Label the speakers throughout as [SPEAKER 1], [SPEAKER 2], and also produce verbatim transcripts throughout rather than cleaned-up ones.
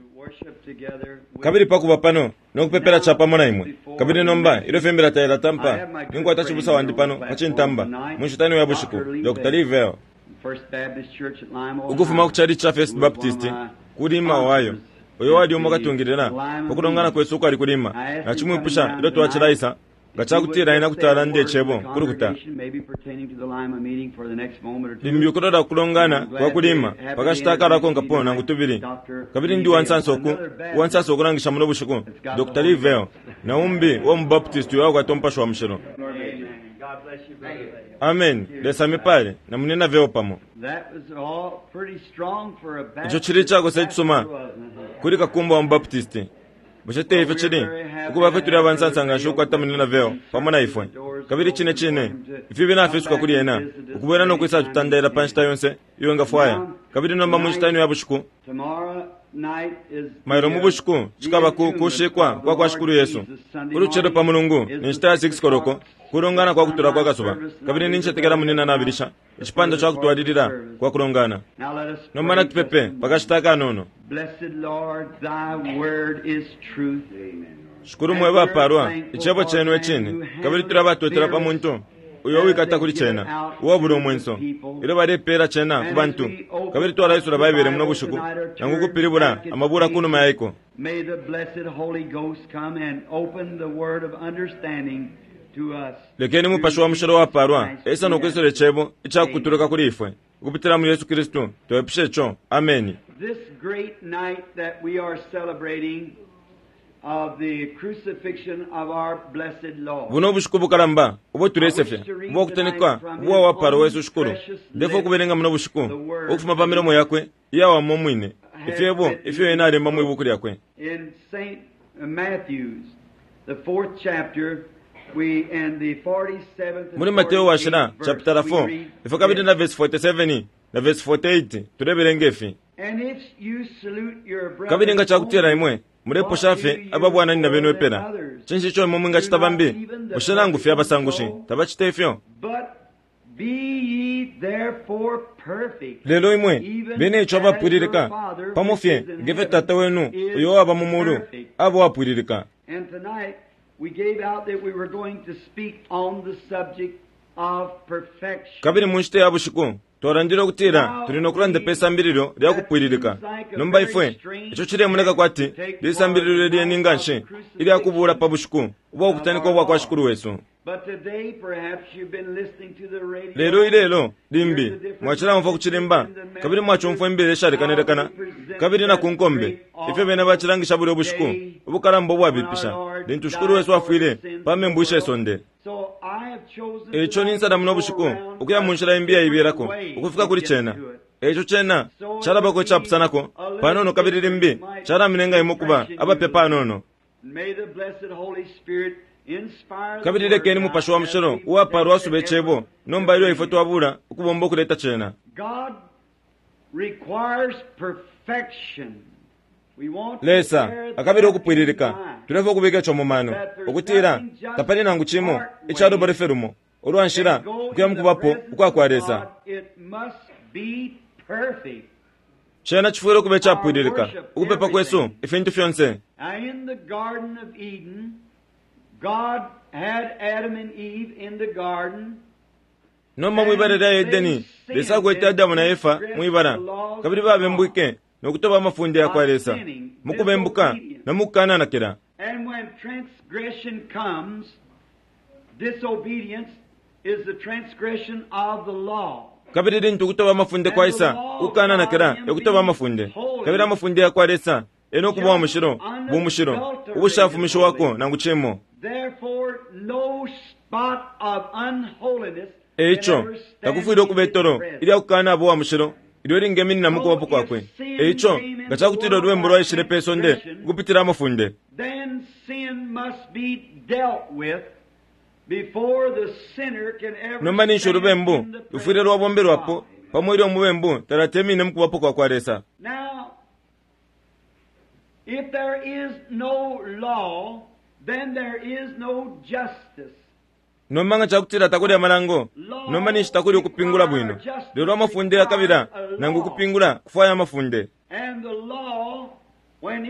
[SPEAKER 1] kabiri pakuba pano nokupepera chapa mona imwe kabiri nomba ilo fembera taila tampa ningo atachibusa wandi pano pachintamba munshitani wa bushiku Doctor Livell ukufuma kuchari cha First Baptist kulima wayo oyo wadi omoka tungirira okulongana kwesuko ali kulima na chimwe pusha ilo twachiraisa gachakutira ina kutala ndi chebo kurukuta limbyukoda kulongana kwa kulima pakashitaka konga pona ngutubiri kabiri ndi wansansoku wansansoku rangisha muno bushiku Doctor Livell na umbi wa mbaptist wao gatompa shwa mshiro. Amen. Lesame pale na munena veo pamo. Icho chiri chako sechusoma kuri kakumba wa mbaptist bushete ife chiri ukuba kwetu ya bansansanga shoko atamunena veo pamo na ifwe kabiri chine chine ifi bina afisuka kuri ena ukubera no kwisa tutandera panchita yonse yonga fwaya kabiri nomba munchitani ya bushiku mairo mubushiku chikaba ku kushikwa kwa kwa shukuru Yesu kuri chero pa mulungu ninchita six koroko kurongana kwa kutura kwa kasuba kabiri ninche tegera munena nabirisha chipanda cha kutwadidira kwa kurongana no mana tupepe pakashitaka nono.
[SPEAKER 2] Blessed Lord, thy word is truth.
[SPEAKER 1] Shukuru mweba parwa ichebo chenwe chini kabiri turaba twetera pa muntu uyo wikata kuri chena uwo buro mwenso ilo bare pera chena kubantu kabiri twara Yesu rabaibere muno bushuku nanguku piribura amabura kuno mayiko.
[SPEAKER 2] May the blessed Holy Ghost come and open the word of understanding to us.
[SPEAKER 1] Lekeni mupashwa mshoro wa parwa esa no kwesere chebo icha kuturuka kuri ifwe kupitira mu Yesu Kristo toepshecho. Amen.
[SPEAKER 2] This great night that we are celebrating of the crucifixion of our blessed Lord.
[SPEAKER 1] Buno bushuku karamba ubo turesefe ubo kutenikwa ubo wa parwa Yesu shukuru defo kuberenga muno bushuku okufuma pamiro mo yakwe yawa momwine ifyebo ifyo ena remba mu ibukuri yakwe.
[SPEAKER 2] In Saint Matthew's the fourth chapter we and the forty-seventh
[SPEAKER 1] muri Mateo washira chapter four ifo kabiri na verse forty-seven na verse forty-eight tureberengefi.
[SPEAKER 2] And if you salute your brother
[SPEAKER 1] kabiri nga chakutira imwe murepo shafe ababwana ni nabenwe pera chinshi cho mumunga chitabambi ushanangu fya basangushi tabachitefyo.
[SPEAKER 2] But be ye therefore perfect.
[SPEAKER 1] Lelo imwe bene choba puririka pamofye ngeve tata wenu uyo aba mumuru abo apuririka.
[SPEAKER 2] And tonight we gave out that we were going to speak on the subject of perfection.
[SPEAKER 1] kabiri munshite abushiku torandiro kutira turino kurande pesa mbiriro rya kupuririka nomba ifwe ico chire muneka kwati lisa mbiriro rye ninganshe iri akubura pabushiku ubo kutaniko bwa kwa shukuru Yesu.
[SPEAKER 2] But today perhaps you've been listening to the radio.
[SPEAKER 1] Lero ilelo limbi mwachira mfa kuchirimba kabiri mwacho mfo mbere sharikanerekana kabiri na kunkombe ife bene bachirangisha bure bushiku ubukarambo bwabipisha dentu shukuru Yesu afire pame mbushe sonde.
[SPEAKER 2] So I have chosen
[SPEAKER 1] echo ninsada muno bushiku ukuya munshira imbia ibirako ukufika kuri chena echo chena charaba ko chapsanako panono kabiri limbi chara minenga imokuba aba pepa nono.
[SPEAKER 2] May the blessed Holy Spirit inspire
[SPEAKER 1] kabiri lekeni mupasho wa mshiro uwa parwa subechebo nomba ilo ifoto wabura ukubombo kuleta chena.
[SPEAKER 2] God requires perfection. We want
[SPEAKER 1] Lesa akabiri okupwiririka tulefo kubika chomomano okutira tapani nangu chimo ichado bareferumo olwanshira kuya mukubapo ukwakwareza
[SPEAKER 2] it must be perfect.
[SPEAKER 1] chena chifuro kubecha pwiririka ukupepa kwesu ifentu fyonse.
[SPEAKER 2] In the Garden of Eden, God had Adam and Eve in the garden.
[SPEAKER 1] Nomba mwibara da Edeni lesa kwete Adamu na Eva mwibara kabiri babembuke nokutoba mafunde ya kwaresa mukubembuka na mukana nakira.
[SPEAKER 2] And when transgression comes, disobedience is the transgression of the law.
[SPEAKER 1] kabiri dintu kutoba mafunde kwa Isa ukana nakira yokutoba mafunde kabiri mafunde ya kwaresa eno kuba mushiro bumushiro ubushafu misho wako na nguchemo.
[SPEAKER 2] Therefore no spot of unholiness
[SPEAKER 1] echo takufuiro kubetoro ili akukana abo wa mushiro ilo ringemini na muko wapo kwakwe echo gachakutiro rwembo rwa ishire peso nde kupitira mafunde.
[SPEAKER 2] Then sin must be dealt with before the sinner can ever
[SPEAKER 1] nomba ni shurubembo ufire rwa bombe rwapo pamwiri omubembo taratemi ne muko wapo kwa kwaresa.
[SPEAKER 2] Now if there is no law, then there is no justice.
[SPEAKER 1] nomba nga chakutira takuri amalango nomba ni shitakuri okupingula bwino lero mafunde akabira nangu kupingula kufaya mafunde.
[SPEAKER 2] And the law, when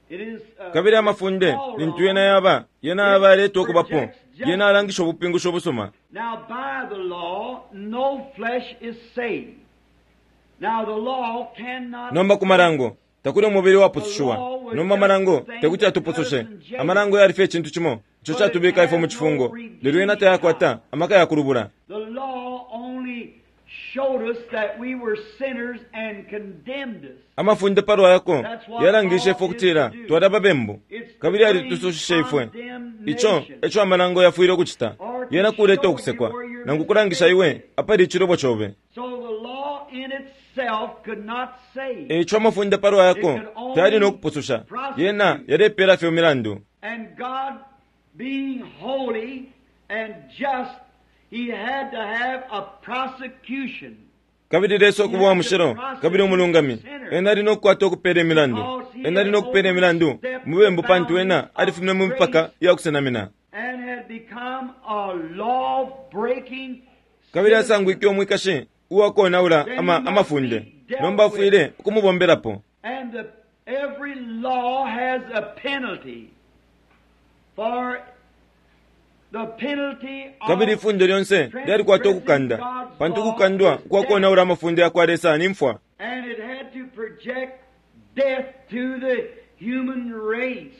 [SPEAKER 1] kabiri amafunde nintu yena yaba yena abale tokubapo yena alangisha obupingusho obusoma.
[SPEAKER 2] Now by the law no flesh is saved. Now the law cannot
[SPEAKER 1] nomba kumarango takuri umubiri wapusushwa nomba marango tekuti tupusoshe amarango yarife kintu kimo cyo cyatubika ifo mu kifungo lero yena tayakwata amaka yakurubura.
[SPEAKER 2] The law only showed us that we were sinners and condemned us.
[SPEAKER 1] Amafunde parwa yako yarangishe fokutira twaraba bembo kabiri ari tusushishe ifwe ico eco amarango yafuire kuchita yena kureta okusekwa nangukurangisha iwe apari chirobo chobe.
[SPEAKER 2] So the law in itself could not save.
[SPEAKER 1] Eco amafunde parwa yako tari no kupususha yena yarepera fyo mirandu.
[SPEAKER 2] And God being holy and just, he had to have a prosecution.
[SPEAKER 1] Kabiri reso kuwa mushiro kabiri umulungami enari no kwato kupere milandu enari no kupere milandu mubembo pantu wena arifimne mupaka ya kusenamina
[SPEAKER 2] And had become a law breaking.
[SPEAKER 1] kabiri asangu ikyo mwikashi uwa ko naura ama amafunde nomba fuire kumubomberapo.
[SPEAKER 2] And the, every law has a penalty for the penalty of
[SPEAKER 1] kabiri funde lyonse lyari kwato kukanda pantu kukandwa kwa ko naura amafunde akwaresa nimfwa.
[SPEAKER 2] And it had to project death to the human race.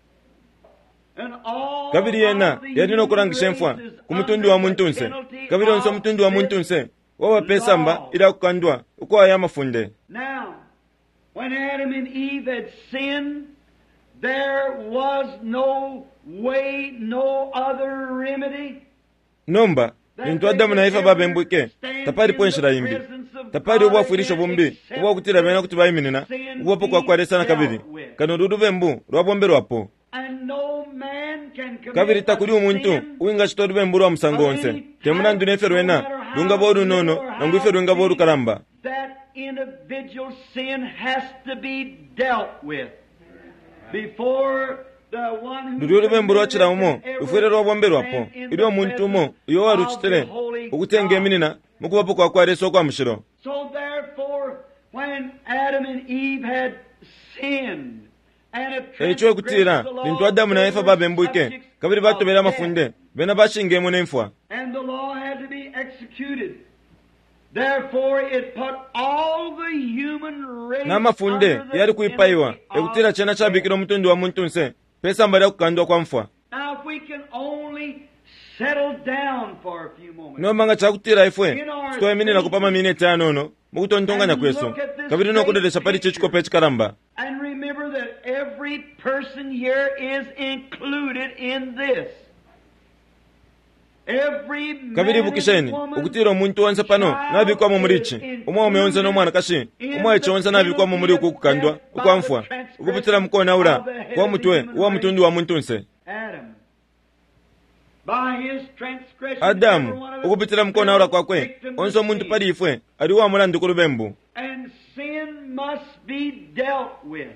[SPEAKER 2] And all
[SPEAKER 1] kabiri yena yari no kurangisha mfwa kumutundu wa muntunse kabiri onso mutundu wa muntunse wawa pesamba ila kukandwa uko aya mafunde.
[SPEAKER 2] Now, when Adam and Eve had sinned, there was no way, no other remedy.
[SPEAKER 1] Nomba nintu Adamu na Eva babembuke tapari ponshira yimbi tapari obwa furisho bombi obwa kutira bena kutuba yiminina obwa pokwa kwaresa na kabiri kano dudu bembu rwabomberwa po.
[SPEAKER 2] And no man can commit
[SPEAKER 1] kabiri takuri
[SPEAKER 2] a
[SPEAKER 1] umuntu
[SPEAKER 2] sin
[SPEAKER 1] uinga chitodu bembu rwa musango onse temuna ndune ferwena lunga boru nono nangu ferwenga boru karamba.
[SPEAKER 2] that individual sin has to be dealt with before the one who
[SPEAKER 1] Dudu bembu rwachira umo ufere rwabomberwa po ili omuntu mo iyo waruchitere ukutenge minina mukuba pokwa kwaresa kwa mushiro.
[SPEAKER 2] So therefore, when Adam and Eve had sinned and had
[SPEAKER 1] echo kutira
[SPEAKER 2] transgressed the law,
[SPEAKER 1] nintu Adamu na
[SPEAKER 2] they
[SPEAKER 1] Eva
[SPEAKER 2] were
[SPEAKER 1] babembuke
[SPEAKER 2] subject
[SPEAKER 1] kabiri batobera
[SPEAKER 2] of death.
[SPEAKER 1] amafunde bena bashinge mu nemfwa.
[SPEAKER 2] And the law had to be executed. Therefore, it put all the human race
[SPEAKER 1] n'amafunde
[SPEAKER 2] under the
[SPEAKER 1] yari kuipaiwa
[SPEAKER 2] penalty of
[SPEAKER 1] ekutira chena chabikira omutundu wa muntunse pesa mbali kukandwa kwa mfwa.
[SPEAKER 2] Now, if we can only settle down for a few moments
[SPEAKER 1] nomanga chakutira ifwe sitoeminina kupama minete anono mukutontonganya kweso kabiri nokudedesha pali chechikope chikaramba.
[SPEAKER 2] and remember that every person here is included in this. Every man
[SPEAKER 1] kabiri
[SPEAKER 2] and
[SPEAKER 1] bukisheni
[SPEAKER 2] woman,
[SPEAKER 1] ukutira omuntu wonse pano nabikwamo murichi omwe onse n'omwana kashi omwe echo onse nabikwamo muri uku kukandwa ukwa mfwa ukupitira mukona ura kwa mutwe wa mutundu wa muntunse.
[SPEAKER 2] Adam. By his transgression,
[SPEAKER 1] Adamu
[SPEAKER 2] every one of us
[SPEAKER 1] ukupitira mukona ura kwakwe
[SPEAKER 2] victim
[SPEAKER 1] onse
[SPEAKER 2] of
[SPEAKER 1] omuntu
[SPEAKER 2] sin.
[SPEAKER 1] pali ifwe ali wa mulandu kulubembu.
[SPEAKER 2] And sin must be dealt with.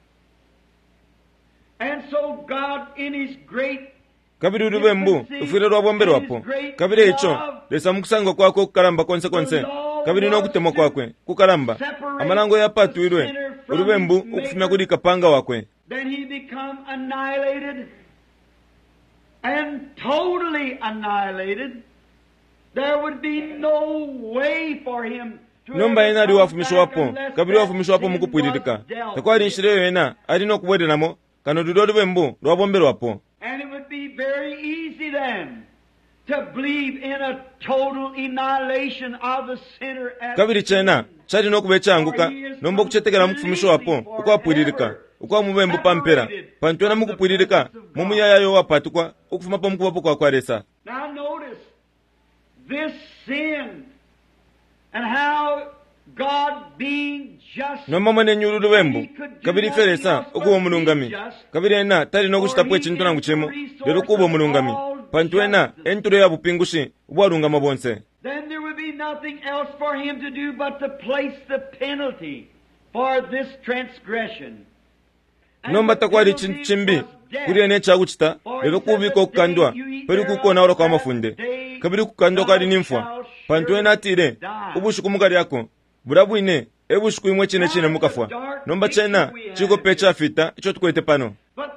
[SPEAKER 2] And so God in his great
[SPEAKER 1] kabiri ulubembu ufire rwabomberwapo kabiri echo lesa mukusanga kwako kukaramba konse konse kabiri nokutemwa kwakwe kukaramba amalango yapatuirwe ulubembu ukufumya kuli kapanga wakwe.
[SPEAKER 2] then he become annihilated and totally annihilated. There would be no way for him to
[SPEAKER 1] nomba yena ali
[SPEAKER 2] ever come
[SPEAKER 1] wafumishwa
[SPEAKER 2] back
[SPEAKER 1] wapo
[SPEAKER 2] unless
[SPEAKER 1] kabiri
[SPEAKER 2] that
[SPEAKER 1] wafumishwa wapo
[SPEAKER 2] sin
[SPEAKER 1] mukupwiririka
[SPEAKER 2] was dealt
[SPEAKER 1] takwali
[SPEAKER 2] with.
[SPEAKER 1] nshire yena ali nokubwerenamo kano dudu olubembu rwabomberwapo.
[SPEAKER 2] And it would be very easy then to believe in a total annihilation of the sinner at
[SPEAKER 1] kabiri chena chali nokuba echanguka nomba okuchetekera mukufumishwa wapo ukwapwiririka ukwa mubembu pampera pantwena mukupwiririka mumuyayayo wapatukwa ukufumapo mukubapo kwakwaresa.
[SPEAKER 2] Now notice this sin and how God being just
[SPEAKER 1] nomba mwene nyulu lubembu kabiri feresa ukuba omulungami kabiri ena tali nokuchitapo ekintu nangu chemo lero kuba omulungami pantwena enturo ya bupingushi ubwalungama bonse.
[SPEAKER 2] then there would be nothing else for him to do but to place the penalty for this transgression. And
[SPEAKER 1] nomba
[SPEAKER 2] the
[SPEAKER 1] takwali
[SPEAKER 2] penalty
[SPEAKER 1] chintu chimbi
[SPEAKER 2] was death.
[SPEAKER 1] kuri ene chakuchita lero kubika okukandwa peri kukona ora kwa mafunde kabiri kukandwa kali nimfwa pantwena atire ubushuku mukali yako burabwine ebu shikuimwe chine chine mukafwa nomba chena chiko pecha fita icho tukwete pano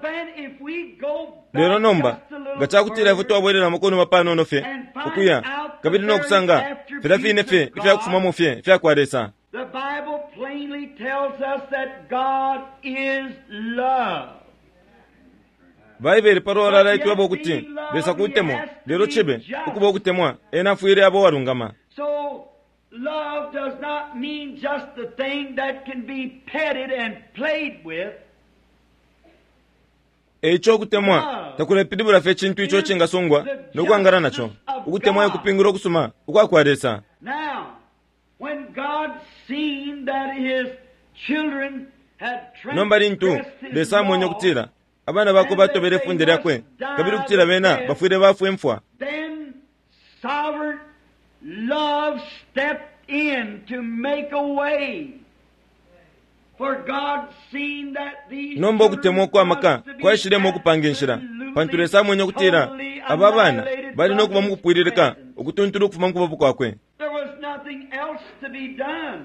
[SPEAKER 1] lero nomba gachakutira ifu twabwerera mukono mapano nofye ukuya kabiri nokusanga fitafine fye ifya kufuma mufye ifya kwaresa.
[SPEAKER 2] The Bible plainly tells us that God is love.
[SPEAKER 1] Bible parola la itwa bokuti besa kutemo lero chebe ukubo kutemwa enafuire abo warungama.
[SPEAKER 2] So love does not mean just the thing that can be petted and played with.
[SPEAKER 1] Echo kutemwa takule pidibura fe chintu icho chingasongwa nokwangara nacho ukutemwa kupingura kusuma ukwakwaresa.
[SPEAKER 2] Now when God seen that his children had
[SPEAKER 1] transgressed his law, abana bako batobere fundira kwe kabiri kutira bena bafuire bafwe mfwa,
[SPEAKER 2] then sovereign love stepped in to make a way. For God seen that these
[SPEAKER 1] nombo kutemwa kwa maka kwa shiremo kupangenshira panture samwenye kutira ababana bali no kuba mukupwiririka okutunturu kufuma mukubabu kwakwe.
[SPEAKER 2] There was nothing else to be done.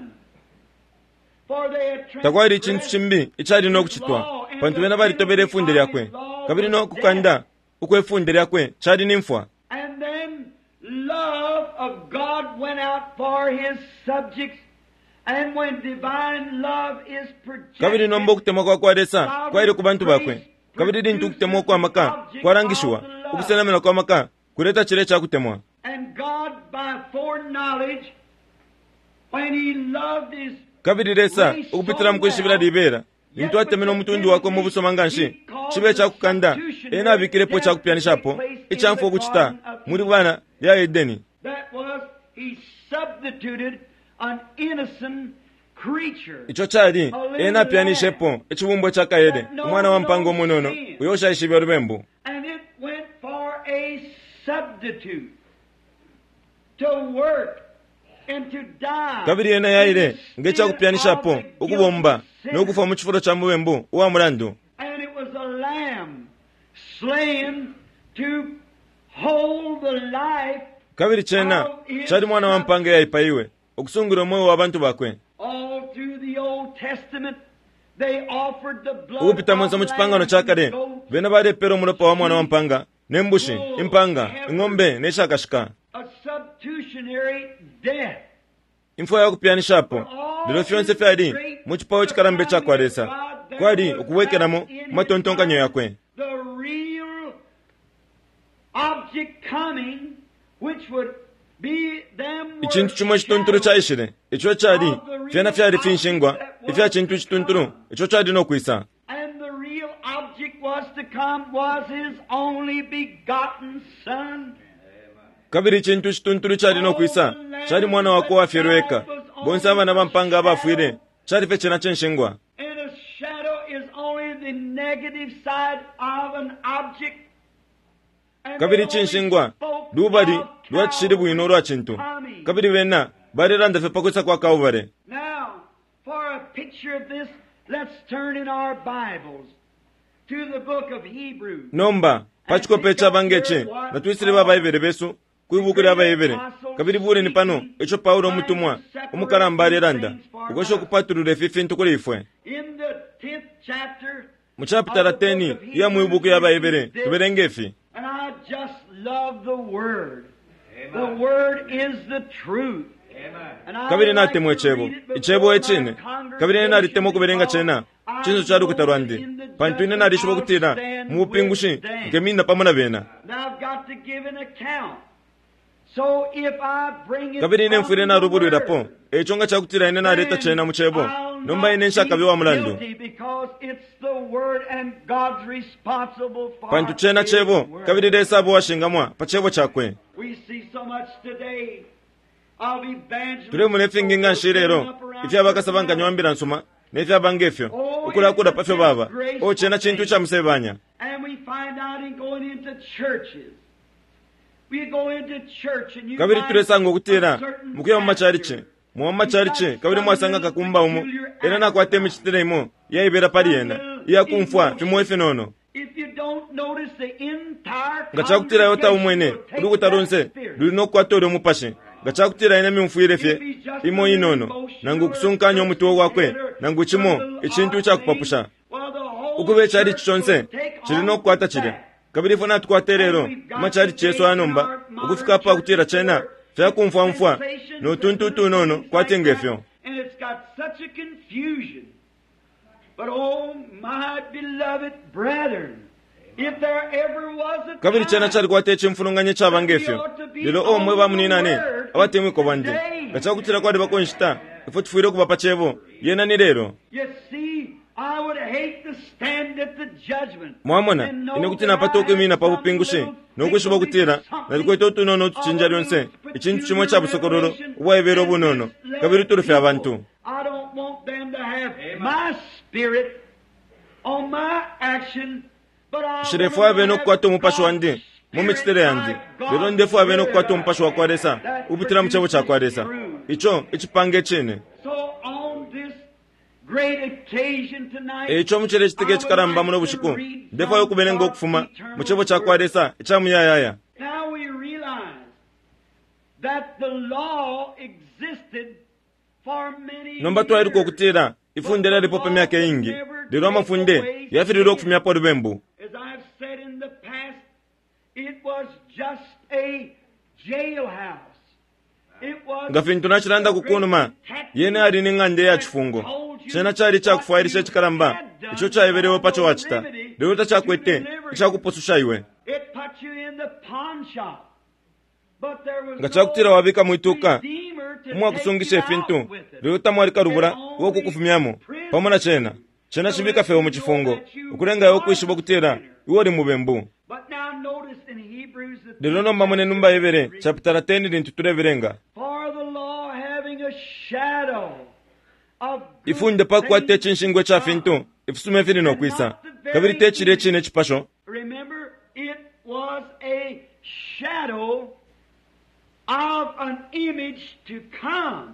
[SPEAKER 2] For they had
[SPEAKER 1] takwari chintu chimbi ichari no kuchitwa panture na bali tobere fundira yakwe kabiri no kukanda ukwe fundira yakwe chari nimfwa.
[SPEAKER 2] And then love of God went out for his subjects. And when divine love is projected,
[SPEAKER 1] kabiri nombo kutemwa kwa kwaresa kwa ile kubantu bakwe kabiri dintu kutemwa kwa maka kwarangishwa ukusenamela kwa maka kureta chire cha kutemwa.
[SPEAKER 2] And God by foreknowledge, when he loved his
[SPEAKER 1] kabiri resa ukupitira mkwishibira libera nintu atemeno mutundi wako mu busomanganshi chibe cha kukanda ena bikirepo cha kupianishapo ichamfo kuchita muri bana ya Edeni.
[SPEAKER 2] That was he substituted an innocent creature.
[SPEAKER 1] Icho chali ena pianishepo echibumbo cha Kaede umwana wa mpango munono uyosha ishibya rubembo.
[SPEAKER 2] And it went for a substitute to work and to die.
[SPEAKER 1] Kabiri ena yaire ngecha kupianishapo ukubomba no kufa mu chifuro cha mubembo uwa murandu.
[SPEAKER 2] And it was a lamb slain to hold the life.
[SPEAKER 1] Kabiri chena chali mwana wa mpango ya ipaiwe okusungura moyo wa bantu bakwe.
[SPEAKER 2] All through the Old Testament they offered the blood.
[SPEAKER 1] Ukupita mwanzo mu chipangano cha kale bena bade pero muropa wa mwana wa mpanga nembushi impanga ngombe neshakashika.
[SPEAKER 2] A substitutionary death.
[SPEAKER 1] Info ya kupianishapo lero fyonse fyali mu chipawo chikarambe cha kwaresa kwali ukuwekeramo matontonkanyo yakwe.
[SPEAKER 2] The real object coming which would
[SPEAKER 1] ichintu chimwe chitunturu chaishire icho chali fyana fyali finshingwa ifya chintu chitunturu icho chali no kwisa.
[SPEAKER 2] And the real object was to come was his only begotten son.
[SPEAKER 1] Kabiri chintu chitunturu chali no kwisa chali mwana wako afirweka bonsa abana bampanga abafwire chali fe chena chenshingwa.
[SPEAKER 2] And a shadow is only the negative side of an object.
[SPEAKER 1] Kabiri chinshingwa dubadi lwachiri bwino lwa chintu kabiri bena bari randa fe pakwesa kwa kauvare.
[SPEAKER 2] Now for a picture of this let's turn in our Bibles to the book of Hebrews.
[SPEAKER 1] Nomba pachiko pecha bangeche na twisire baba ibere besu kuibukuri aba ibere kabiri bure ni pano echo Paulo mutumwa umukarambare randa ugosho kupaturure fifintu kuri ifwe.
[SPEAKER 2] In the tenth chapter
[SPEAKER 1] mu chapter ten ya muibuku yaba ibere tuberengefi.
[SPEAKER 2] And I just love the word. Amen. The word is the truth. Amen.
[SPEAKER 1] Kabiri na temwe chebo ichebo echine kabiri na ritemo kuberenga chena chinzo charu kutarwandi pantune na risho kutira mu pingushi ngemina pamana bena.
[SPEAKER 2] Now I've got to give an account. So if I bring it
[SPEAKER 1] kabiri ne mfire na ruburu rapo echonga chakutira ine na reta chena mu chebo nomba ine nshaka biwa mulando
[SPEAKER 2] because it's the word and God's responsible for.
[SPEAKER 1] Pantu chena chebo kabiri desa bo washingamwa pachebo chakwe.
[SPEAKER 2] We see so much today of evangelism.
[SPEAKER 1] Tule mune finginga shirero ifya bakasabanga nywambira nsuma nefya bangefyo ukula kuda pafyo baba o chena chintu cha msebanya.
[SPEAKER 2] And we find out in going into churches. We go into church and you
[SPEAKER 1] kabiri turesango kutira mukuya mu machariche mu machariche kabiri mwasanga kakumba umu era na kwate michitiremo ya ibera parienda ya kumfwa fimwe finono.
[SPEAKER 2] If you don't notice the entire
[SPEAKER 1] ngachakutira yota umwene uri kutaronse luri no kwatore mupashe gachakutira ine mimfuire fye imo inono nangu kusunkanya omutwe gwakwe nangu chimo ekintu kyakupapusha ukube cyari kichonse kirino kwata kire kabiri fona tukwate rero machari cheso anomba ukufika pa kutira chena fya kumfwa mfwa no tuntutu nono kwatengefyo.
[SPEAKER 2] And it's got such a confusion. But oh my beloved brethren, if there ever was a
[SPEAKER 1] kabiri chena chari kwate chimfulunganye chabangefyo lero omwe bamuninane abatemwe ko bande gachakutira kwade bakonshita ifo tfuire kuba pachevo yena ni rero.
[SPEAKER 2] You see, I would hate to stand at the judgment.
[SPEAKER 1] Mwamona ine kuti napatoke mina pa bupingushe nokushiba kutira nalikoito tunono tuchinja lyonse ikintu kimwe kya busokororo ubwayebero bunono kabiri turufe abantu.
[SPEAKER 2] I don't want them to have my spirit on my action, but I
[SPEAKER 1] shirefu abeno kwato mupasho wandi mumichitere yandi lero ndefu abeno kwato mupasho wakwaresa ubitira muchabo chakwaresa icho ichipange chene.
[SPEAKER 2] So on this great occasion tonight,
[SPEAKER 1] echo muchere chitege chikaramba muno bushiku ndefu yo kubenengo kufuma muchabo chakwaresa ichamuyayaya.
[SPEAKER 2] now we realize that the law existed for many
[SPEAKER 1] nomba twairi ko kutira ifundera lipo pemyake ingi lero amafunde yafiriro kufumya po rubembu.
[SPEAKER 2] As I've said in the past, it was just a jailhouse. It was
[SPEAKER 1] ngafintu nachiranda kukunuma yene ari ningande ya chifungo chena chari chakufairisha chikaramba icho chayeverewo pacho wachita lero tachakwete ichakuposusha iwe.
[SPEAKER 2] It put you in the pawn shop. But there was
[SPEAKER 1] ngachakutira wabika muituka
[SPEAKER 2] redeemer to
[SPEAKER 1] umwa
[SPEAKER 2] take
[SPEAKER 1] kusungisha
[SPEAKER 2] you out
[SPEAKER 1] efintu
[SPEAKER 2] with it.
[SPEAKER 1] lero tamwarika rubura wo kukufumyamo pamona chena chena shibika feo mu chifungo ukurenga yo kwishiba kutera iwo ri mubembu.
[SPEAKER 2] But now notice in Hebrews the
[SPEAKER 1] lero nomba mune numba yevere chapter ten rintu tureverenga
[SPEAKER 2] for the law having a shadow of good
[SPEAKER 1] ifunde pakwate
[SPEAKER 2] things
[SPEAKER 1] chinshingwe cha fintu ifusume fini no kwisa kabiri techire chine chipasho.
[SPEAKER 2] Remember, it was a shadow of an image to come.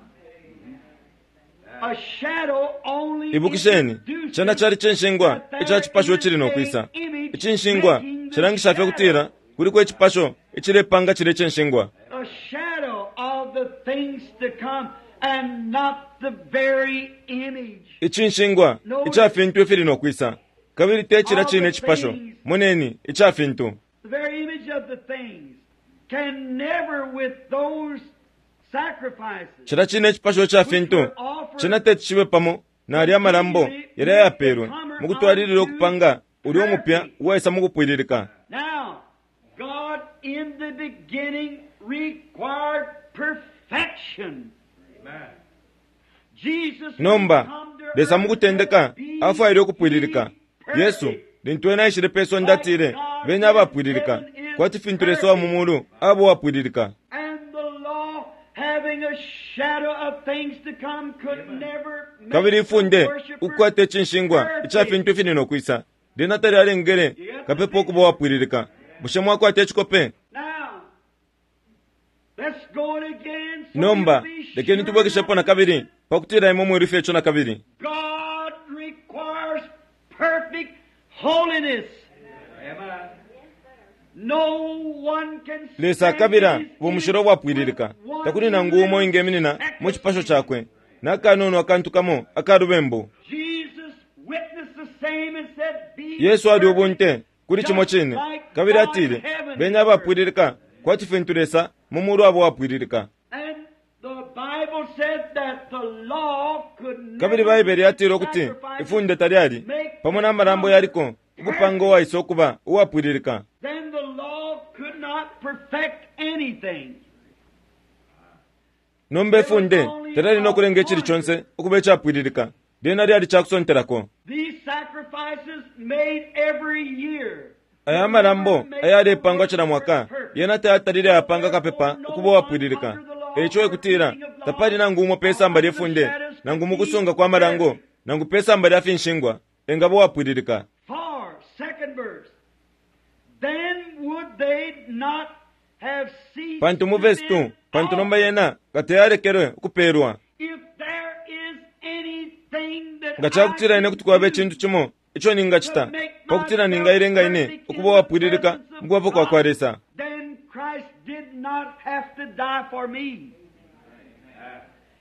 [SPEAKER 2] A shadow only
[SPEAKER 1] ibukisheni
[SPEAKER 2] introduces
[SPEAKER 1] chana chari chenshingwa
[SPEAKER 2] that there
[SPEAKER 1] icha chipasho
[SPEAKER 2] is
[SPEAKER 1] chiri no
[SPEAKER 2] a
[SPEAKER 1] kwisa
[SPEAKER 2] image
[SPEAKER 1] ichinshingwa
[SPEAKER 2] making the
[SPEAKER 1] chirangisha fya kutira
[SPEAKER 2] shadow.
[SPEAKER 1] kuri kwe chipasho ichire panga chire chenshingwa
[SPEAKER 2] A shadow of the things to come and not the very image.
[SPEAKER 1] ichinshingwa icha fintu firi no kwisa kabiri techira chine chipasho moneni icha fintu.
[SPEAKER 2] The very image of the things can never with those sacrifices
[SPEAKER 1] chira chine chipasho cha fintu china techiwe pamo na ari amarambo yari yaperwe mugutwaririro kupanga uri omupya wesa mugupwiririka.
[SPEAKER 2] Now, God in the beginning required perfection. Amen. Jesus
[SPEAKER 1] nomba
[SPEAKER 2] come to
[SPEAKER 1] desa
[SPEAKER 2] earth
[SPEAKER 1] mugutendeka
[SPEAKER 2] to be
[SPEAKER 1] afu ayiri okupwiririka
[SPEAKER 2] perfect.
[SPEAKER 1] yesu lintwena ishire peso ndatire benya abapwiririka kwati fintu reso wa mumuru abo wapwiririka.
[SPEAKER 2] And the law having a shadow of things to come could never make
[SPEAKER 1] kabiri
[SPEAKER 2] the
[SPEAKER 1] ifunde
[SPEAKER 2] worshiper
[SPEAKER 1] ukwate chinshingwa icha fintu fini no kwisa dinatari arengere kapepo kubo wapwiririka bushemwa kwate chikope.
[SPEAKER 2] Now, let's go it again. So
[SPEAKER 1] nomba
[SPEAKER 2] you'll be
[SPEAKER 1] lekeni
[SPEAKER 2] sure
[SPEAKER 1] tubakisha pona kabiri pakutira imo mwiri fecho na kabiri.
[SPEAKER 2] God requires perfect holiness. Amen. No one can
[SPEAKER 1] lesa kabira bumushiro wapwiririka takuni na ngumo ingeminina mu chipasho chakwe nakanono akantukamo akarubembo.
[SPEAKER 2] Jesus witnessed the same and said, be
[SPEAKER 1] yesu adi obunte kuri chimo chine kabiri atire benya bapwiririka kwati fintu resa mumuru abo wapwiririka.
[SPEAKER 2] And the Bible said that the law could
[SPEAKER 1] kabiri
[SPEAKER 2] never
[SPEAKER 1] bayiberi atire okuti
[SPEAKER 2] sacrifice,
[SPEAKER 1] ifunde tariari
[SPEAKER 2] make
[SPEAKER 1] pamona amarambo yariko ubupango wa isokuba uwapwiririka.
[SPEAKER 2] then the law could not perfect anything.
[SPEAKER 1] nombe funde terari no kurenge chiri chonse ukube chapwiririka denari ari chakusonterako.
[SPEAKER 2] These sacrifices made every year.
[SPEAKER 1] aya marambo ayari pangwa chira mwaka yena te atarire apanga kapepa ukubo wapwiririka echo ekutira tapari nangu umo pesa mbari funde nangu mukusunga kwa marango nangu pesa mbari afinshingwa engabo wapwiririka.
[SPEAKER 2] For, second verse, then would they not have ceased
[SPEAKER 1] pantu mu
[SPEAKER 2] to
[SPEAKER 1] verse
[SPEAKER 2] be
[SPEAKER 1] two pantu nomba
[SPEAKER 2] offered
[SPEAKER 1] yena kateyare kere kuperwa
[SPEAKER 2] if there is anything that
[SPEAKER 1] ngachakutira
[SPEAKER 2] I
[SPEAKER 1] ine
[SPEAKER 2] can
[SPEAKER 1] kuti kwabe
[SPEAKER 2] do
[SPEAKER 1] chintu chimo icho ningachita pakutira ninga irenga ine ukubo wapwiririka nguwapo kwa kwaresa.
[SPEAKER 2] then Christ did not have to die for me.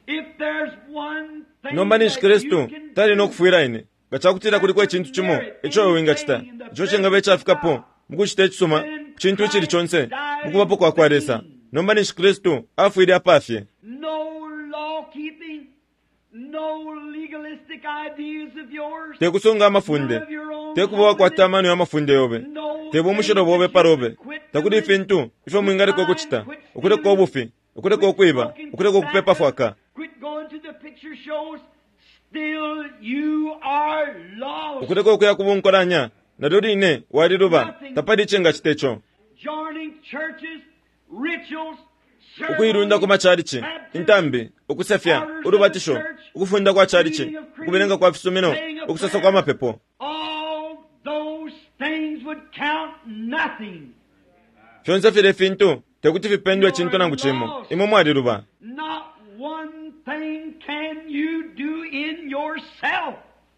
[SPEAKER 2] If there's one thing
[SPEAKER 1] nomba ni
[SPEAKER 2] that you
[SPEAKER 1] Kristu
[SPEAKER 2] can
[SPEAKER 1] tali
[SPEAKER 2] do,
[SPEAKER 1] nokufuira ine gachakutira kuli kwa chintu chimo icho winga chita icho chengabe chafikapo mukuchita chisoma chintu chili chonse mukuvapo kwa kwaresa nomba ni Kristu afuire apafye.
[SPEAKER 2] no law keeping, no legalistic ideas of yours,
[SPEAKER 1] tekusunga amafunde tekubowa kwa tamano ya mafunde yobe tebo mushiro bobe parobe takudi ife ntu ife mwingari kwa kuchita ukure kwa ubufi ukure kwa kuiba ukure kwa kupepa fwaka
[SPEAKER 2] quit going to the picture shows, still you are lost.
[SPEAKER 1] ukure kwa kuya kubunkoranya na dodi ine wadiruba tapadi chenga chitecho
[SPEAKER 2] Joining churches, rituals,
[SPEAKER 1] ukuyirunda kuma charichi intambi ukusefya urubatisho ukufunda kwa charichi ukubirenga kwa fisumino ukusasa kwa mapepo
[SPEAKER 2] all those things would count nothing.
[SPEAKER 1] fyonse file fintu tekuti fipendwe chintu nangu chimo imo mwadiruba.
[SPEAKER 2] Not one thing can you do in yourself,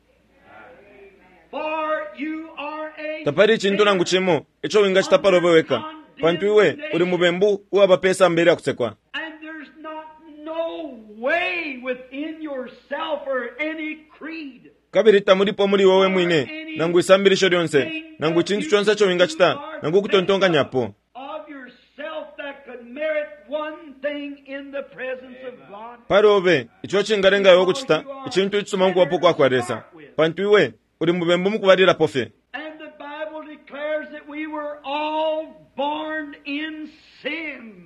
[SPEAKER 2] for you are a
[SPEAKER 1] tapari chintu nangu chimo icho winga chitaparobe weka pantu iwe uri mubembu uwaba pesa mbele ya kusekwa
[SPEAKER 2] and there's not no way within yourself or any creed
[SPEAKER 1] kabiri tamulipo muri wowe mwine nangu isambirisho lyonse nangu chintu chonse cho winga chita nangu kutontonga nyapo
[SPEAKER 2] of yourself that could merit one thing in the presence of God.
[SPEAKER 1] parobe icho chingarenga yo kuchita ichintu chisoma nkuwapo kwa kwaresa pantu iwe uri mubembu mukuvalira pofe.
[SPEAKER 2] And the Bible declares that we were all born in sin,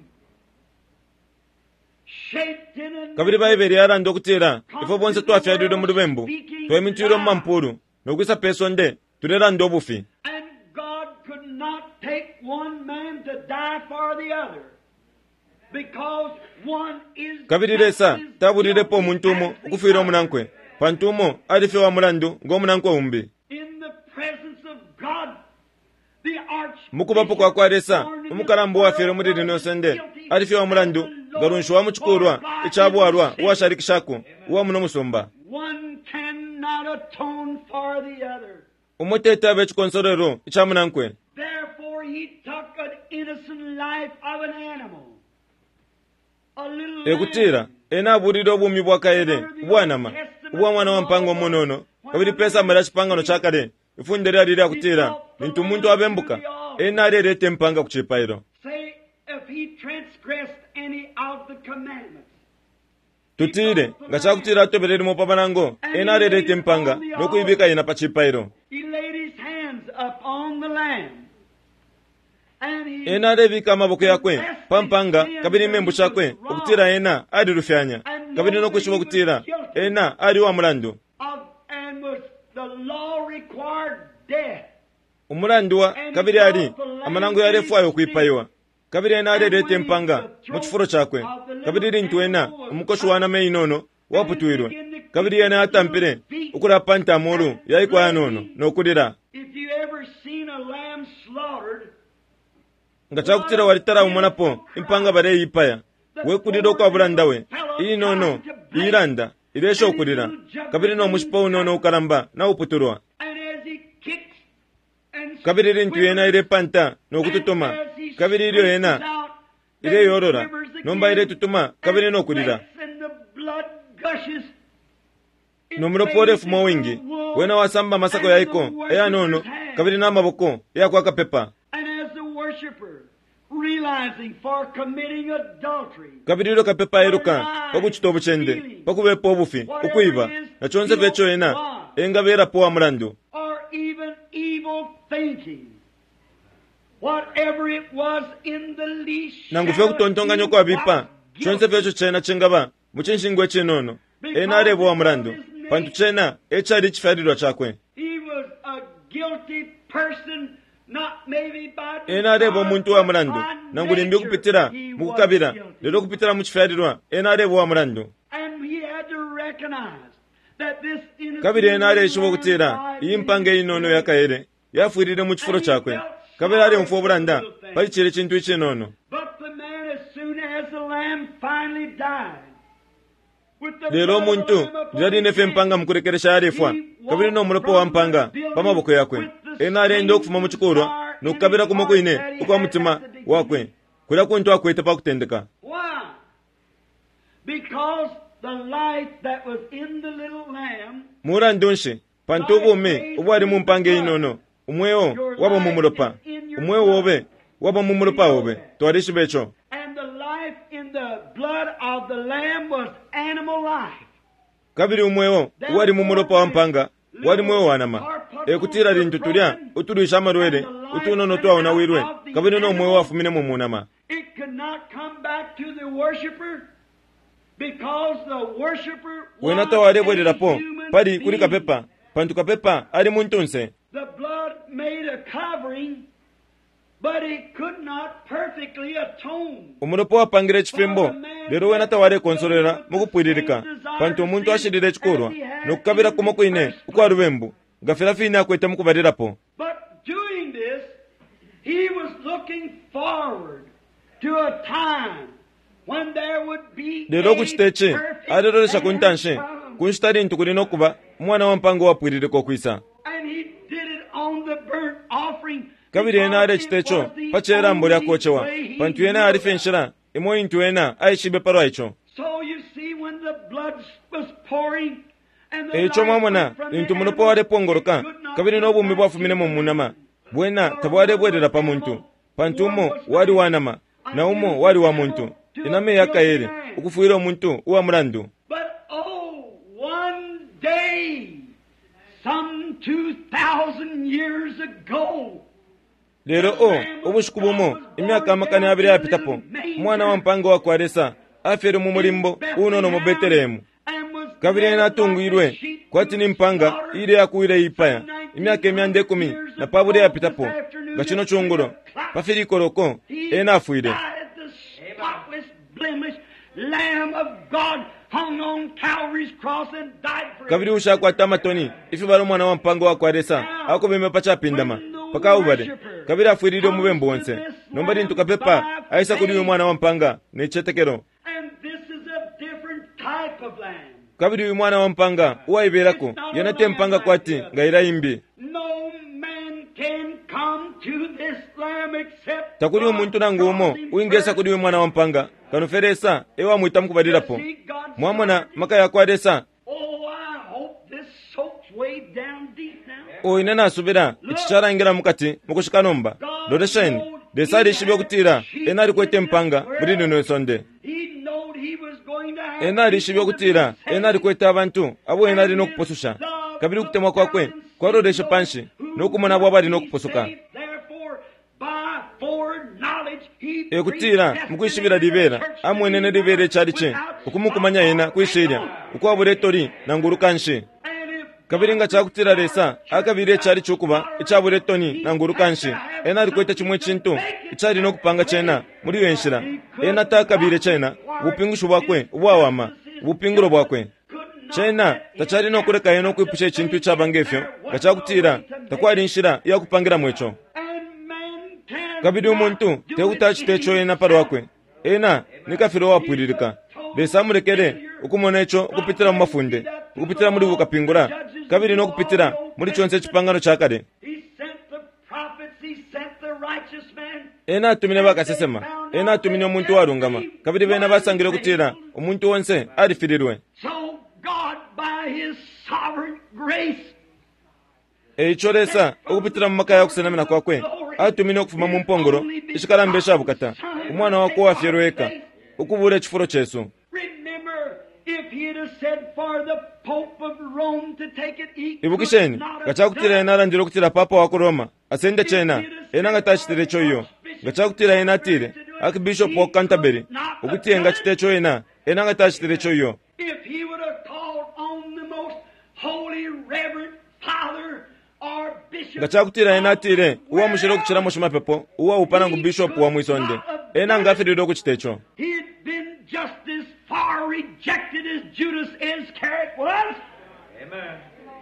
[SPEAKER 2] shaped in a
[SPEAKER 1] kabiri baibeli yaranda okutera ifo bonse twafyalire mu lubembu twemitwire mu mampulu nokwisa peso nde tuliranda obufi
[SPEAKER 2] and God could not take one man to die for the other, because one is
[SPEAKER 1] kabiri lesa taburirepo omuntu umo okufiira omunankwe pantu umo alife wa mulandu ng'omunankwe umbi
[SPEAKER 2] in the presence of God. The
[SPEAKER 1] mukubapo kwa kwaresa umukarambo wafere muri rinosende alife wa mulandu garunshi wa muchikurwa ichabwarwa uwasharikishaku uwa muno musumba
[SPEAKER 2] one cannot atone for the other.
[SPEAKER 1] umuteta bechikonsorero ichamunankwe.
[SPEAKER 2] Therefore he took an innocent life of an animal, a little
[SPEAKER 1] ekutira
[SPEAKER 2] lamb.
[SPEAKER 1] ena aburire obumi bwakaere bwanama ubwa mwana wa mpango munono kabiri pesa mara chipangano chakare ifundere alire akutira bintu muntu abembuka ena arerete mpanga kuchipairo.
[SPEAKER 2] Say, if he transgressed any of the commandments,
[SPEAKER 1] tutire ngachakutira toberere mopabanango ena arerete mpanga nokuibika ina pachipairo
[SPEAKER 2] he laid his hands upon the lamb, and he
[SPEAKER 1] ena arevika amaboko yakwe pampanga kabiri membu chakwe okutira ena ari rufyanya kabiri nokushiba kutira ena ari wa mulandu
[SPEAKER 2] of, and was the law required death.
[SPEAKER 1] umulandu wa kabiri ari amanango yarefuayo kuipaiwa kabiri ena arerete mpanga muchifuro chakwe kabiri rintu ena umukoshi wana meinono waputuirwe kabiri ena atampire ukura panta muru yaikwa yanono nokurira.
[SPEAKER 2] If you ever seen a lamb slaughtered,
[SPEAKER 1] ngachakutira waritara umonapo impanga bare yipaya we kurira kwa burandawe iyi nono iranda iresho kurira kabiri no mushipa unono ukaramba na uputurwa
[SPEAKER 2] and as he kicks and
[SPEAKER 1] kabiri rintu ena ire panta no kututuma kabiri iriyo ena ire yorora nomba ire tutuma kabiri no kurira
[SPEAKER 2] and the blood gushes.
[SPEAKER 1] nomulopore fumo wingi wena wasamba masako yaiko eya nono kabiri na maboko ya kwa kapepa
[SPEAKER 2] And as the worshiper, realizing for committing adultery,
[SPEAKER 1] kabiri iro kapepa eruka pakuchita obuchende pakubepa obufi okuiba na chonse vecho ena enga vera powa mulandu
[SPEAKER 2] or even evil thinking, whatever it was in the least
[SPEAKER 1] nangufe kutontonganyo kwa bipa chonse vecho chena chengaba muchinshingwe chenono ena arebo wa mulandu pantu chena echari chifarirwa chakwe
[SPEAKER 2] he was a guilty person, not maybe by
[SPEAKER 1] ena arebo muntu wa mulandu
[SPEAKER 2] by
[SPEAKER 1] nangulimbi
[SPEAKER 2] nature,
[SPEAKER 1] kupitira
[SPEAKER 2] he was
[SPEAKER 1] mukukabira
[SPEAKER 2] guilty.
[SPEAKER 1] lero kupitira muchifarirwa ena arebo wa mulandu
[SPEAKER 2] And he had to recognize that this innocent
[SPEAKER 1] kabiri ena areshibo
[SPEAKER 2] man
[SPEAKER 1] kutira
[SPEAKER 2] died
[SPEAKER 1] iyi
[SPEAKER 2] in
[SPEAKER 1] mpanga
[SPEAKER 2] his
[SPEAKER 1] inono
[SPEAKER 2] place.
[SPEAKER 1] yakaere yafurire muchifuro chakwe kabiri ari mfu oburanda palichire chintu ichinono
[SPEAKER 2] But the man, as soon as the lamb finally died, with the
[SPEAKER 1] lero
[SPEAKER 2] blood of the
[SPEAKER 1] muntu
[SPEAKER 2] lamb upon
[SPEAKER 1] ndari
[SPEAKER 2] his
[SPEAKER 1] nefe
[SPEAKER 2] hands,
[SPEAKER 1] mpanga mukurekeresha arefwa kabiri no mulopo wa mpanga pamaboko yakwe ena arende okufuma muchikurwa nokukabira kumoko ine ukwa mutima wakwe kura kuntu akwete pakutendeka
[SPEAKER 2] why? Because the life that was in the little lamb,
[SPEAKER 1] mura ndunshi pantubumi ubwari mumpange inono umweo waba mumulopa umweo wobe waba mumulopa wobe twarishi becho,
[SPEAKER 2] and the life in the blood of the lamb was animal life.
[SPEAKER 1] kabiri umweo wari mumulopa wampanga wari mweo wanama ekutira lintutulia utulisha marwele utunono twaona wirwe kabiri no mweo wafumine mumunama.
[SPEAKER 2] It could not come back to the worshipper because the worshipper was
[SPEAKER 1] wenata wale bwele
[SPEAKER 2] a
[SPEAKER 1] rapo
[SPEAKER 2] human
[SPEAKER 1] pali kuli
[SPEAKER 2] being.
[SPEAKER 1] kapepa pantu kapepa ali muntunse.
[SPEAKER 2] The blood made a covering, but it could not perfectly atone.
[SPEAKER 1] umulopo wapangire chifembo lero wenata wale konsolera mukupwiririka pantu omuntu ashirire chikurwa nokukabira kumo kwine ukwa rubembu gafera fina kwete mukubalirapo.
[SPEAKER 2] But doing this, he was looking forward to a time when there would be
[SPEAKER 1] lero
[SPEAKER 2] a
[SPEAKER 1] kuchiteche
[SPEAKER 2] perfect
[SPEAKER 1] areroresha
[SPEAKER 2] lamb
[SPEAKER 1] kuntanshe
[SPEAKER 2] come.
[SPEAKER 1] kunshitari ntu kulino kuba mwana wampango wapwiririko kwisa
[SPEAKER 2] And he did it on the burnt offering.
[SPEAKER 1] kabiri ena are
[SPEAKER 2] because it
[SPEAKER 1] chitecho
[SPEAKER 2] was the
[SPEAKER 1] pachera mbole
[SPEAKER 2] only
[SPEAKER 1] akochewa
[SPEAKER 2] way he
[SPEAKER 1] pantu ena
[SPEAKER 2] knew.
[SPEAKER 1] ari fenshira imo intu ena aishibe paro aicho.
[SPEAKER 2] So you see, when the blood was pouring and the
[SPEAKER 1] echo
[SPEAKER 2] life
[SPEAKER 1] mamona
[SPEAKER 2] went from the
[SPEAKER 1] intu mulopo
[SPEAKER 2] animal,
[SPEAKER 1] wale
[SPEAKER 2] it
[SPEAKER 1] pongoroka
[SPEAKER 2] could not
[SPEAKER 1] kabiri no
[SPEAKER 2] come
[SPEAKER 1] bumi
[SPEAKER 2] back
[SPEAKER 1] bwafumine
[SPEAKER 2] to
[SPEAKER 1] mu
[SPEAKER 2] the
[SPEAKER 1] munama
[SPEAKER 2] man.
[SPEAKER 1] bwena tabwale bwerera pa muntu pantumo wali wanama na umo wali wa muntu iname yakayere ukufuira omuntu uwa murandu.
[SPEAKER 2] But oh, one day, some two thousand years ago,
[SPEAKER 1] lero o obushukubumo imyaka amakane abiri yapitapo mwana wa mpango wa kwaresa afere mu mulimbo unono mu Betelehemu
[SPEAKER 2] and was
[SPEAKER 1] kabiri ena atungwirwe kwati ni mpanga ile yakuire ipaya imyaka emyande kumi na pabure yapitapo gachino chunguro pafiri koroko ena afuire
[SPEAKER 2] the spotless, blemished Lamb of God hung on Calvary's cross and died for
[SPEAKER 1] kabiri ushakwa tamatoni ifi baro mwana wa mpango wa kwaresa ako bime pacha pindama paka ubare kabiri afuirire mu bembo wonse nombari ntukapepa aisa kuri mwana wa mpanga ne chetekero.
[SPEAKER 2] And this is a different type of lamb.
[SPEAKER 1] kabiri uyu mwana wa mpanga uwaiberako yanate mpanga kwati ngaira imbi
[SPEAKER 2] No man can come to this lamb except
[SPEAKER 1] takuri umuntu nangumo uingesa kuri uyu mwana wa mpanga kanuferesa ewa mwita mukubadirapo mwamona maka yakwaresa.
[SPEAKER 2] Oh, I hope this soaks way down deep now.
[SPEAKER 1] o inena asubira ichicharangira mukati mukushikanomba loresheni desari ishibyo kutira enari kwete mpanga muri nino sonde
[SPEAKER 2] He knowed he was going to have
[SPEAKER 1] enari ishibyo kutira enari kwete abantu abo enari no kuposusha kabiri kutemwa kwakwe kwaroresha panshi no kumona abo abari no kuposuka
[SPEAKER 2] Therefore, by foreknowledge, he
[SPEAKER 1] ekutira mukwishibira libera amwenene libere chariche ukumukumanya yena kwishirya ukwabure tori nangurukanshe
[SPEAKER 2] and if
[SPEAKER 1] kabiringa chakutira resa akabire chari chukuba ichabure toni nangurukanshe ena arikweta chimwe chintu ichari no kupanga chena muri wenshira ena takabire chena ubupingusho bwakwe ubwawama ubupinguro bwakwe chena tachari no kureka yeno kwipushe chintu chabangefyo gachakutira takwari nshira yakupangira mwecho
[SPEAKER 2] and man can
[SPEAKER 1] kabiri umuntu teutachitecho ena paro wakwe ena nikafiro wapwiririka resa murekere ukumona echo kupitira mu mafunde kupitira muri bukapingura kabiri no kupitira muri chonse chipangano chakare
[SPEAKER 2] He sent the prophets, he sent the righteous man.
[SPEAKER 1] ena atumine bakasesema ena atumine omuntu warungama kabiri bena basangire kutira omuntu wonse arifirirwe.
[SPEAKER 2] So God, by his sovereign grace,
[SPEAKER 1] eicho resa okupitira mu makaya okusenamina kwakwe atumine okufuma mu mpongoro ishikarambesha bukata umwana wako wafyeroeka ukubura ekifuro chesu.
[SPEAKER 2] remember, if he had said for the Pope of Rome to take it, he
[SPEAKER 1] ibukisheni
[SPEAKER 2] could not have
[SPEAKER 1] gachakutira
[SPEAKER 2] done it.
[SPEAKER 1] ena aranjira okutira papa wako Roma asende chena ena ngatashitire choyo gachakutira ena atire aki bishop wa Canterbury okutienga chitecho ena ena ngatashitire choyo.
[SPEAKER 2] If he would have called on the most holy, reverend Father or Bishop,
[SPEAKER 1] gachakutira ena atire uwa mushiro kuchira moshima pepo uwa upana ngu bishop wa mwisonde ena ngafiriro kuchitecho
[SPEAKER 2] he had been just as far rejected as Judas Iscariot was. Amen.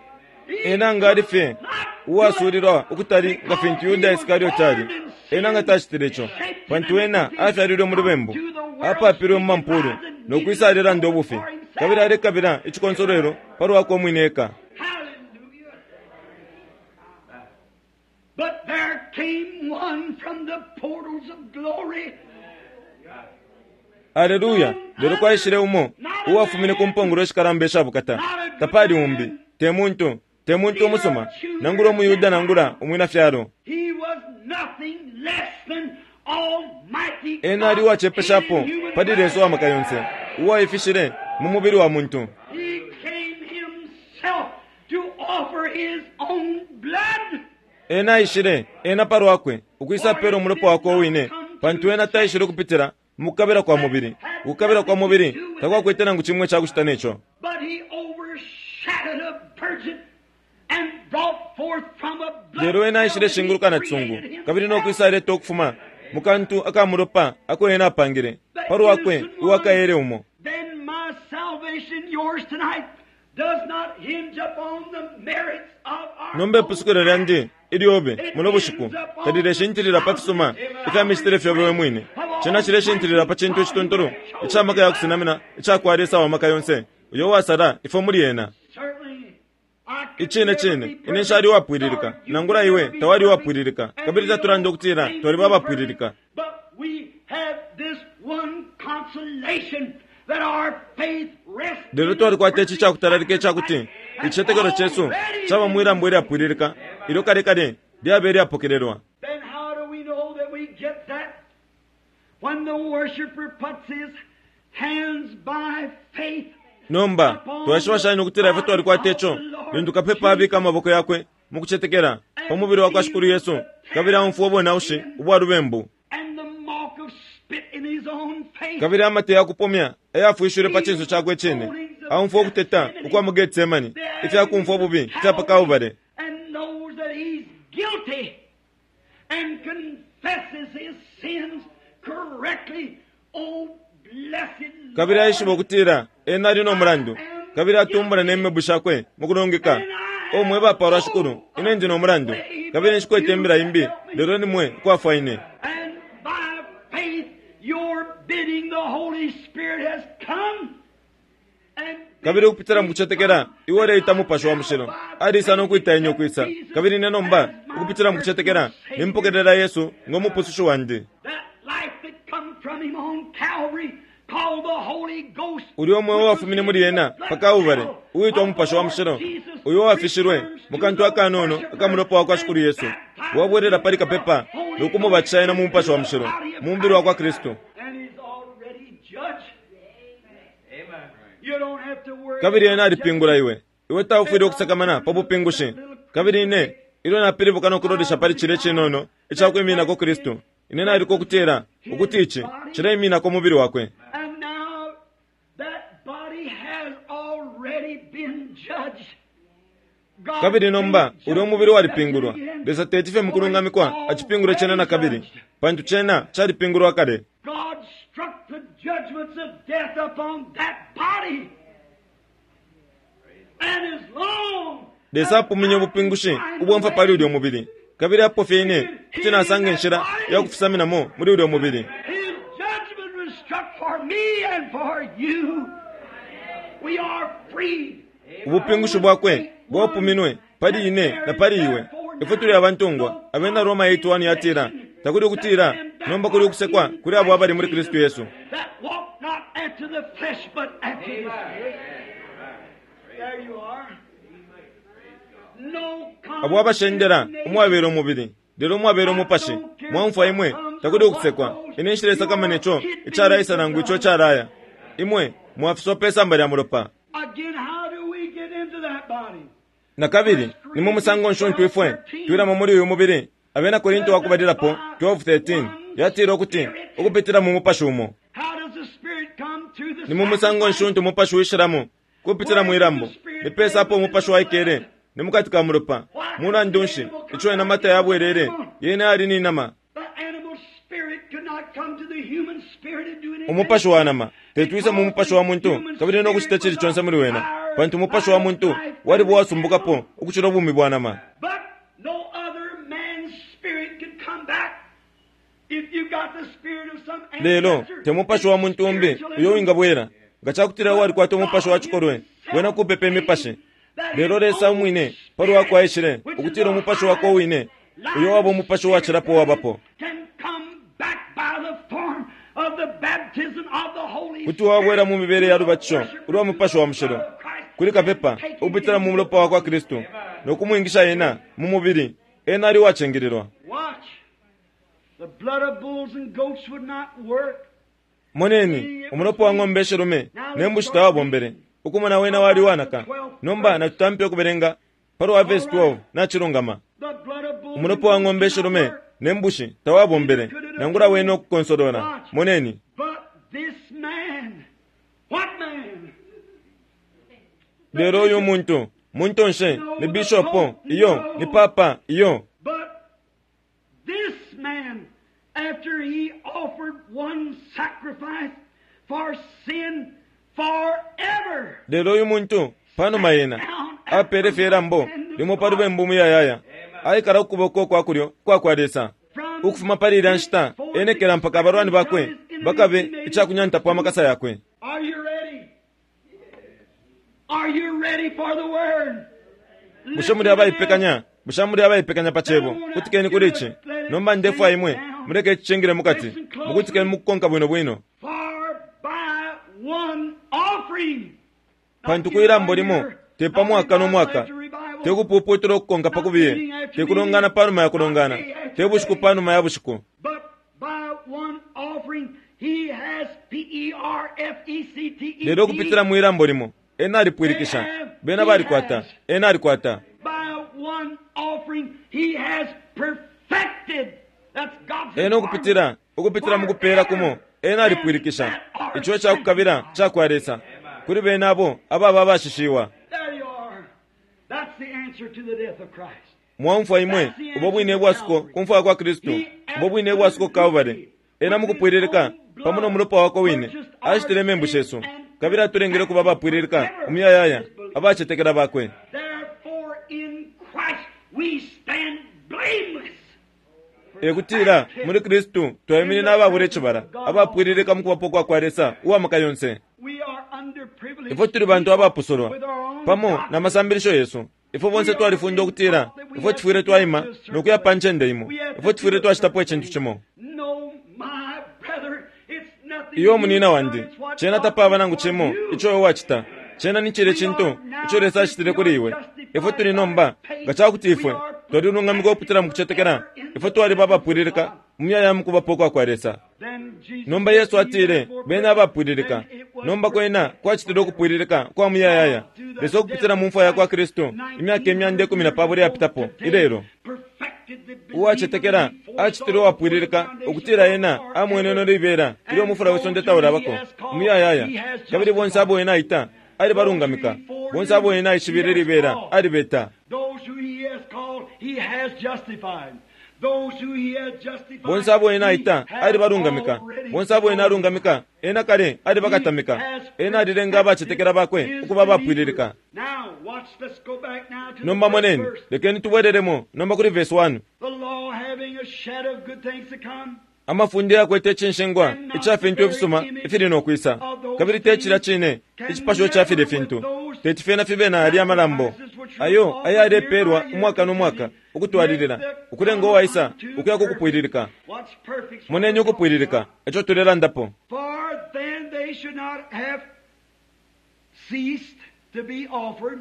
[SPEAKER 1] ena ngarife uwa surirwa ukutari ngafinti Yuda Iskariotari ena ngatashitirecho pantu ena afyarirwe mu rubembo apapirwe mu mampuru nokwisarira ndobufe kabira are kabira ichikonsorero paro wako mwineka.
[SPEAKER 2] Hallelujah. But there came one from the portals of glory.
[SPEAKER 1] Haleluya. Lero kwa ishire umo. Uwa fumine kumponguro shikarambe shabukata. Tapadi umbi. Temuntu. Temuntu umusoma. Nangura umuyuda nangura umwina fyaro.
[SPEAKER 2] He was nothing less than Almighty God.
[SPEAKER 1] Ena aliwa chepeshapo. Padi reso wa makayonse. Uwa ifishire. Mumubiri wa muntu.
[SPEAKER 2] He came himself to offer his own blood.
[SPEAKER 1] Ena ishire. Ena paru wakwe. Ukuisa pero mulepo wako wine. Pantu ena ta ishire kupitira. Mukabira kwa mubiri. Ukabira kwa mubiri. Takwa kuitena nguchimwe cha kushitanecho.
[SPEAKER 2] But he overshadowed a virgin and brought forth from a blood.
[SPEAKER 1] Lero ena ishire shinguruka na tsungu. Kabiri no kuisa ere tokufuma. Mukantu akamuropa. Ako ena pangire. Paru wakwe. Uwaka ere umo.
[SPEAKER 2] Then my salvation, yours tonight, does not hinge upon the merits of our
[SPEAKER 1] Nombe pusukure randi. Idiobe. Mulobushiku. Kadire shintirira patisuma. Ika mistere fyobewe mwine. Chena chire shintirira pachintu chitontoro. Icha maka ya kusinamina. Icha kuwari sawa maka yonse. Uyo wasara. Ifo muri ena.
[SPEAKER 2] certainly I could
[SPEAKER 1] Ichine
[SPEAKER 2] never
[SPEAKER 1] chine.
[SPEAKER 2] be
[SPEAKER 1] Ine shari
[SPEAKER 2] perfect.
[SPEAKER 1] wapuiririka. Nangura iwe. Tawari wapuiririka. Kabiri za turando kutira. Tuwari baba puiririka.
[SPEAKER 2] But we have this one consolation that our faith rests
[SPEAKER 1] Lero tuwari kwa techi cha kutararike cha kuti. Ichetekero chesu. Chaba mwira mwira puiririka. Ilo kare kare. Dia beri apokererwa.
[SPEAKER 2] Then how do we know that we get that? When the worshiper puts his hands by faith.
[SPEAKER 1] Nomba. Tuwashiwa shani nukutira ifo tuwari kwa techo. Linduka pepa abika maboko yakwe. Mukuchetekera. Pamubiri wako ashukuru Yesu. Kabiri amfu wabo na ushi. Uwa rubembu.
[SPEAKER 2] And the mark of spit in his own face.
[SPEAKER 1] Kabiri amate ya kupomia. Eya fuishure pachinsu chakwe chene. Amfu wakuteta. Ukwa mugeti semani. Ifi ya kumfu wabubi. Ifi ya paka ubare.
[SPEAKER 2] And knows that he's guilty. And confesses his sins correctly. Oh, blessed
[SPEAKER 1] Kabiri aishi bokutira. Enari no murandu. Kabiri atumbara neme bushakwe. Mukurongeka. O mweba para shukuru. Inenji no murandu. Kabiri nshikwe tembira imbi. Lero ni mwe kwa faine.
[SPEAKER 2] And by faith, your bidding the Holy Spirit has come. And
[SPEAKER 1] Kabiri kupitira mkuchetekera. Iwore itamu pasho wa mshiro. Adi sano kuita enyo kuisa. Kabiri nenomba. Kupitira mkuchetekera. Nimpokerera Yesu. Ngomu pusushu wandi.
[SPEAKER 2] that life that come from him on Calvary, called the Holy Ghost.
[SPEAKER 1] Uriyo mwe wa fumine muri yena. Paka ubare. Uito mpasho wa mshiro. Uyo wa fishirwe. Mukantu waka anono. Aka muropo wako ashukuru Yesu. Wabwerera parika pepa. Lukumu bachaina mumpasho wa mshiro. Mumbiru wako Kristo.
[SPEAKER 2] And he's already judged. Amen. You don't have to worry.
[SPEAKER 1] Kabiri ena alipingura iwe. Iwe ta ufiri okusakamana. Pabu pingushi. Kabiri ine. Ilo na piri bukano kurodisha pari chile chinono. Icha kwe mina ko Kristo. Inena aliko kutera. Ukutichi. Chile mina ko mubiri wakwe.
[SPEAKER 2] And now that body has already been judged. God
[SPEAKER 1] Kabiri nomba.
[SPEAKER 2] made
[SPEAKER 1] Uriyo mubiri wali
[SPEAKER 2] judgment
[SPEAKER 1] pingurwa.
[SPEAKER 2] again.
[SPEAKER 1] Desa tetife mkurunga mikwa. Achipingure chena na kabiri. Pantu chena. Chari pingurwa kade.
[SPEAKER 2] God struck the judgments of death upon that body. And as long
[SPEAKER 1] Desa puminyo bupingushi. Ubo mfa pari uriyo mubiri. Kabiri hapo feine. Chena sange nshira. Ya kufisamina mo. Muri uriyo mubiri.
[SPEAKER 2] his judgment was struck for me and for you. We are free.
[SPEAKER 1] Ubupingushi bwakwe. Bwapuminwe. Pari ine. Na pari iwe. Ifuturi abantungwa. Abenda Roma yitu wani yatira. Takuri kutira. Nomba kuri kusekwa. Kuri abo abari muri Kristo Yesu.
[SPEAKER 2] That walk not after the flesh, but after the Spirit. There you are. No
[SPEAKER 1] Abo abashendera. Umwabero mubiri. Dero umwabero mupashi. Mwamfa imwe. Takuri kusekwa. Inenshire sakamenecho. Ichara isa nangu icho charaya. Imwe. Mwafiso pesa mbari amuropa.
[SPEAKER 2] Again, how do we get into that body?
[SPEAKER 1] Na kabiri. Nimu musango nshuntu ifwe. Tuira mumuri uyu mubiri. Abena Korinto wakubadira po. twelve thirteen. Yatiro kuti. Ukupitira mu mupashi umo.
[SPEAKER 2] How does the Spirit come through the
[SPEAKER 1] Nimu musango nshuntu mupashi wishiramu. Kupitira mu irambo. Nipesa hapo mupashi waikere. Nimukatika muropa. Muna ndonshi. Ichwe na mata yabwerere. Yena ari ni nama.
[SPEAKER 2] The animal spirit could not come to the human spirit and do anything.
[SPEAKER 1] Umupashi wa nama. Tetuisa mu mupashi wa muntu. Kabiri no kushitachiri chonsa muri wena. Pantu mupashi wa muntu. Wari bwa sumbuka po. Ukuchiro bumi bwa nama.
[SPEAKER 2] But no other man's spirit could come back. If you got the spirit of some
[SPEAKER 1] Lelo.
[SPEAKER 2] ancestor,
[SPEAKER 1] Temupashi wa muntu umbi. Uyo inga bwera. Gachakutira wari kwa temupashi wa chikorwe. Wena kupepe mipashi. Lero resa mwine. Paru wako aishire. Ukutiro mupashi wako wine. Uyo wabo mupashi wa chirapo wabapo.
[SPEAKER 2] can come back by the form of the baptism of the
[SPEAKER 1] kuti wabwera mu mibere ya rubacho uri mupasho wa mushero kuri kapepa ubitira mu mulopa wa kwa Kristo no kumwingisha yena mu mubiri ena ari wachengererwa.
[SPEAKER 2] The blood of bulls and goats would not work.
[SPEAKER 1] Moneni umulopa wa ng'ombe sherume nembushita wabombere ukumona wena wali wanaka nomba na tutampe kuberenga paro wa verse twelve na chirungama umulopa wa ng'ombe sherume nembushi tawabombere nangura weno kukonsodora moneni.
[SPEAKER 2] But this man, what man?
[SPEAKER 1] Lero yo muntu muntu nshe ni bishopo iyo ni papa iyo.
[SPEAKER 2] But this man, after he offered one sacrifice for sin forever.
[SPEAKER 1] Lero yo muntu pano mayena apere fera mbo limo parube mbumu ya yaya ai kara kuboko kwa kuryo kwa kwadesa ukufuma pari danshita ene kera mpaka barwani bakwe bakabe ichakunyanta kwa makasa yakwe.
[SPEAKER 2] Are you ready? Are you ready for the word?
[SPEAKER 1] Bushamuri abayi pekanya bushamuri abayi pekanya pachebo kutikeni kurichi nomba ndefu aimwe mureke chengire mukati mukutikeni mukonka bwino bwino.
[SPEAKER 2] For by one offering
[SPEAKER 1] pantukuira mbolimo tepa mwaka no mwaka tekupuputiro kukonga pakubiye tekulongana panuma ya kulongana tebushiku panuma ya bushiku.
[SPEAKER 2] But by one offering he has P E R F E C T E.
[SPEAKER 1] Lero kupitira mwira mbolimo ena alipwirikisha bena bali kwata ena alikwata.
[SPEAKER 2] By one offering he has perfected. That's God's.
[SPEAKER 1] Eno kupitira ukupitira mukupera kumo ena alipwirikisha icho cha kukabira cha kwaresa kuri bena abo aba babashishiwa.
[SPEAKER 2] There you are. That's the answer to the death of Christ.
[SPEAKER 1] Mwamfa imwe ubobwine bwasuko kumfa kwa Kristo ubobwine bwasuko Calvary ena mukupwirika pamono mulopa wako wine ashitereme mbusheso kabira turengere kuba bapwiririka umyayaya abachetekera bakwe.
[SPEAKER 2] Therefore in Christ we stand blameless.
[SPEAKER 1] Ekutira muri Kristo twemini n'ababurechibara abapwiririka mukubapo kwa kwaresa uwa makayonse.
[SPEAKER 2] We are underprivileged.
[SPEAKER 1] Ifo turi bantu abapusorwa pamo na masambirisho Yesu ifo bonse twalifundo kutira ifo tfire twaima nokuya panchende imo ifo tfire twashitapwe chintu chimo.
[SPEAKER 2] No, my brother, it's nothing.
[SPEAKER 1] Iyo munina wandi chena tapava nangu chimo icho wachita chena nichire chintu icho resa shitire kuri iwe ifo turi nomba gacha kutifwe tori nungamiko kupitira mukuchetekera ifo twali baba pwiririka mumyaya mukubapo kwa kwaresa. Nomba Yesu atire bena abapwiririka nomba kwena kwachitire kupwiririka kwa muyayaya leso kupitira mumfa ya kwa Kristo imyaka emyande kumi na paburi yapitapo irero uwachetekera achitire wapwiririka okutira yena amweneno ribera iro mufura wesonde tawurabako muyayaya kabiri bonse abo yena ita ari barungamika bonse abo yena ishibire ribera ari beta.
[SPEAKER 2] Those who he has called he has justified. Those who he has justified.
[SPEAKER 1] Bonse abo yena ita ari barungamika bonse abo yena arungamika ena kare ari bakatamika ena arirenga abachetekera bakwe ukuba bapwiririka.
[SPEAKER 2] Now watch, let's go back now to
[SPEAKER 1] Nomba
[SPEAKER 2] the
[SPEAKER 1] moneni
[SPEAKER 2] verse.
[SPEAKER 1] lekeni tuwereremo nomba kuri verse one.
[SPEAKER 2] The law having a shadow of good things to come.
[SPEAKER 1] Amafundi yakwete chinshengwa ichafe ntu efusuma ifiri nokwisa kabiri techira chine ichipasho chafire fintu tetifena fibena ali amalambo ayo ayare perwa umwaka no mwaka ukutwalirira ukurengo waisa ukuyako kupwiririka
[SPEAKER 2] What's perfect?
[SPEAKER 1] monenyo kupwiririka echo tulera ndapo.
[SPEAKER 2] For then they should not have ceased to be offered,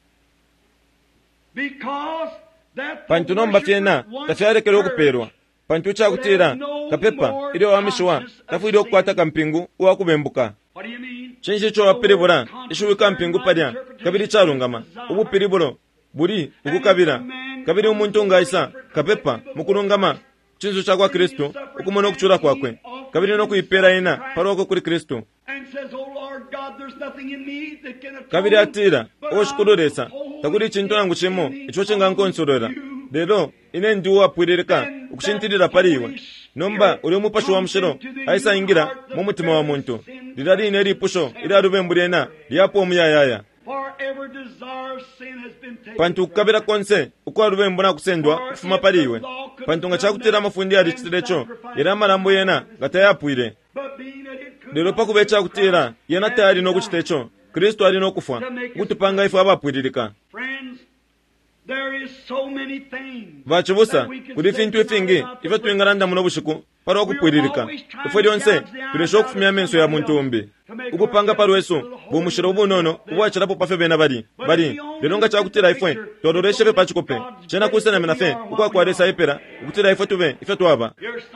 [SPEAKER 2] because that the
[SPEAKER 1] pantu nomba fiena
[SPEAKER 2] worshipper once
[SPEAKER 1] tafyarekere
[SPEAKER 2] purged
[SPEAKER 1] okuperwa pantu chakutira kapepa ili wamishuwa tafuire okukwata kampingu uwakubembuka.
[SPEAKER 2] What do you mean?
[SPEAKER 1] Chinshi cho wapiribura ishuwika mpingu padya kabiri charungama ubupiriburo buri ukukabira kabiri umuntu ngaisa kapepa mukurungama chinzu cha kwa Kristo ukumona okuchura kwakwe kabiri no kuipera ina paroko kuri Kristo
[SPEAKER 2] And says, "Oh Lord God, there's nothing in me that can atone."
[SPEAKER 1] kabiri atira
[SPEAKER 2] but
[SPEAKER 1] oshikuluresa
[SPEAKER 2] I hold
[SPEAKER 1] takuri chintu nangu chimo
[SPEAKER 2] the
[SPEAKER 1] icho chenga nkonsorora
[SPEAKER 2] you.
[SPEAKER 1] lero ine ndi wapwiririka ukushintirira pariwe nomba uri mupasho wa mshiro aisa ingira mu mutima wa muntu lirari ine ripusho ira rubemburena lyapo muyayaya
[SPEAKER 2] For every desire of sin has been taken.
[SPEAKER 1] pantu kabira konse uko rubembura kusendwa kufuma pariwe pantu ngachakutira mafundi ali chitirecho era malambo yena gatayapwire
[SPEAKER 2] But being that it could
[SPEAKER 1] lero
[SPEAKER 2] not
[SPEAKER 1] pakubecha
[SPEAKER 2] be
[SPEAKER 1] kutira yena tayari no kuchitecho Kristo ali no kufa kutupanga ifu abapwiririka.
[SPEAKER 2] Friends, there
[SPEAKER 1] vachivusa kuti fintu ifingi ife tuingaranda muno bushiku para okupwiririka ife lyonse tulesha okufumya menso ya muntu umbi ukupanga parwesu bumushiro bunono ubwachirapo pafe bena bali bali lero chakutira ife todoreshebe pachikope chena kusena menafe ukwakwaresa ipera ukutira ife tuve ife twaba.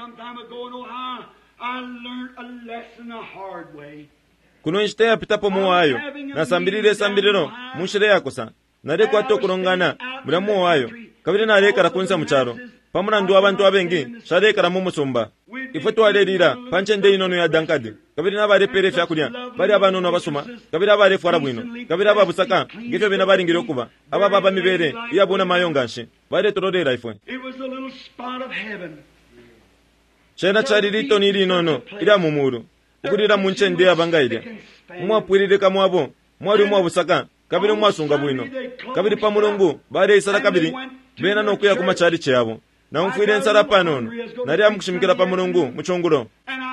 [SPEAKER 1] kuno nchite yapitapo muwayo nasambirire sambiriro munshire yakosa nare kwato kurongana mulamu wayo kabiri narekara kunsa mucharo pamuna ndu abantu abengi sharekara mu musumba ife twalerira panche nde inono ya dankadi kabiri nabare pere fyakulya bari abanono basoma kabiri abare fwara bwino kabiri ababusaka ngife bena bari ngiro kuba aba baba mibere iyabona mayonganshe bare tororera ife chena charirito niri nono ira mumuru ukurira munche nde abangaire mwapwirire kamwabo mwari mwabusaka kabiri mwasunga bwino kabiri pamulungu bare isara kabiri bena nokuya kumachari cheyabo na umfire nsara panono nari amukushimikira pamulungu muchongulo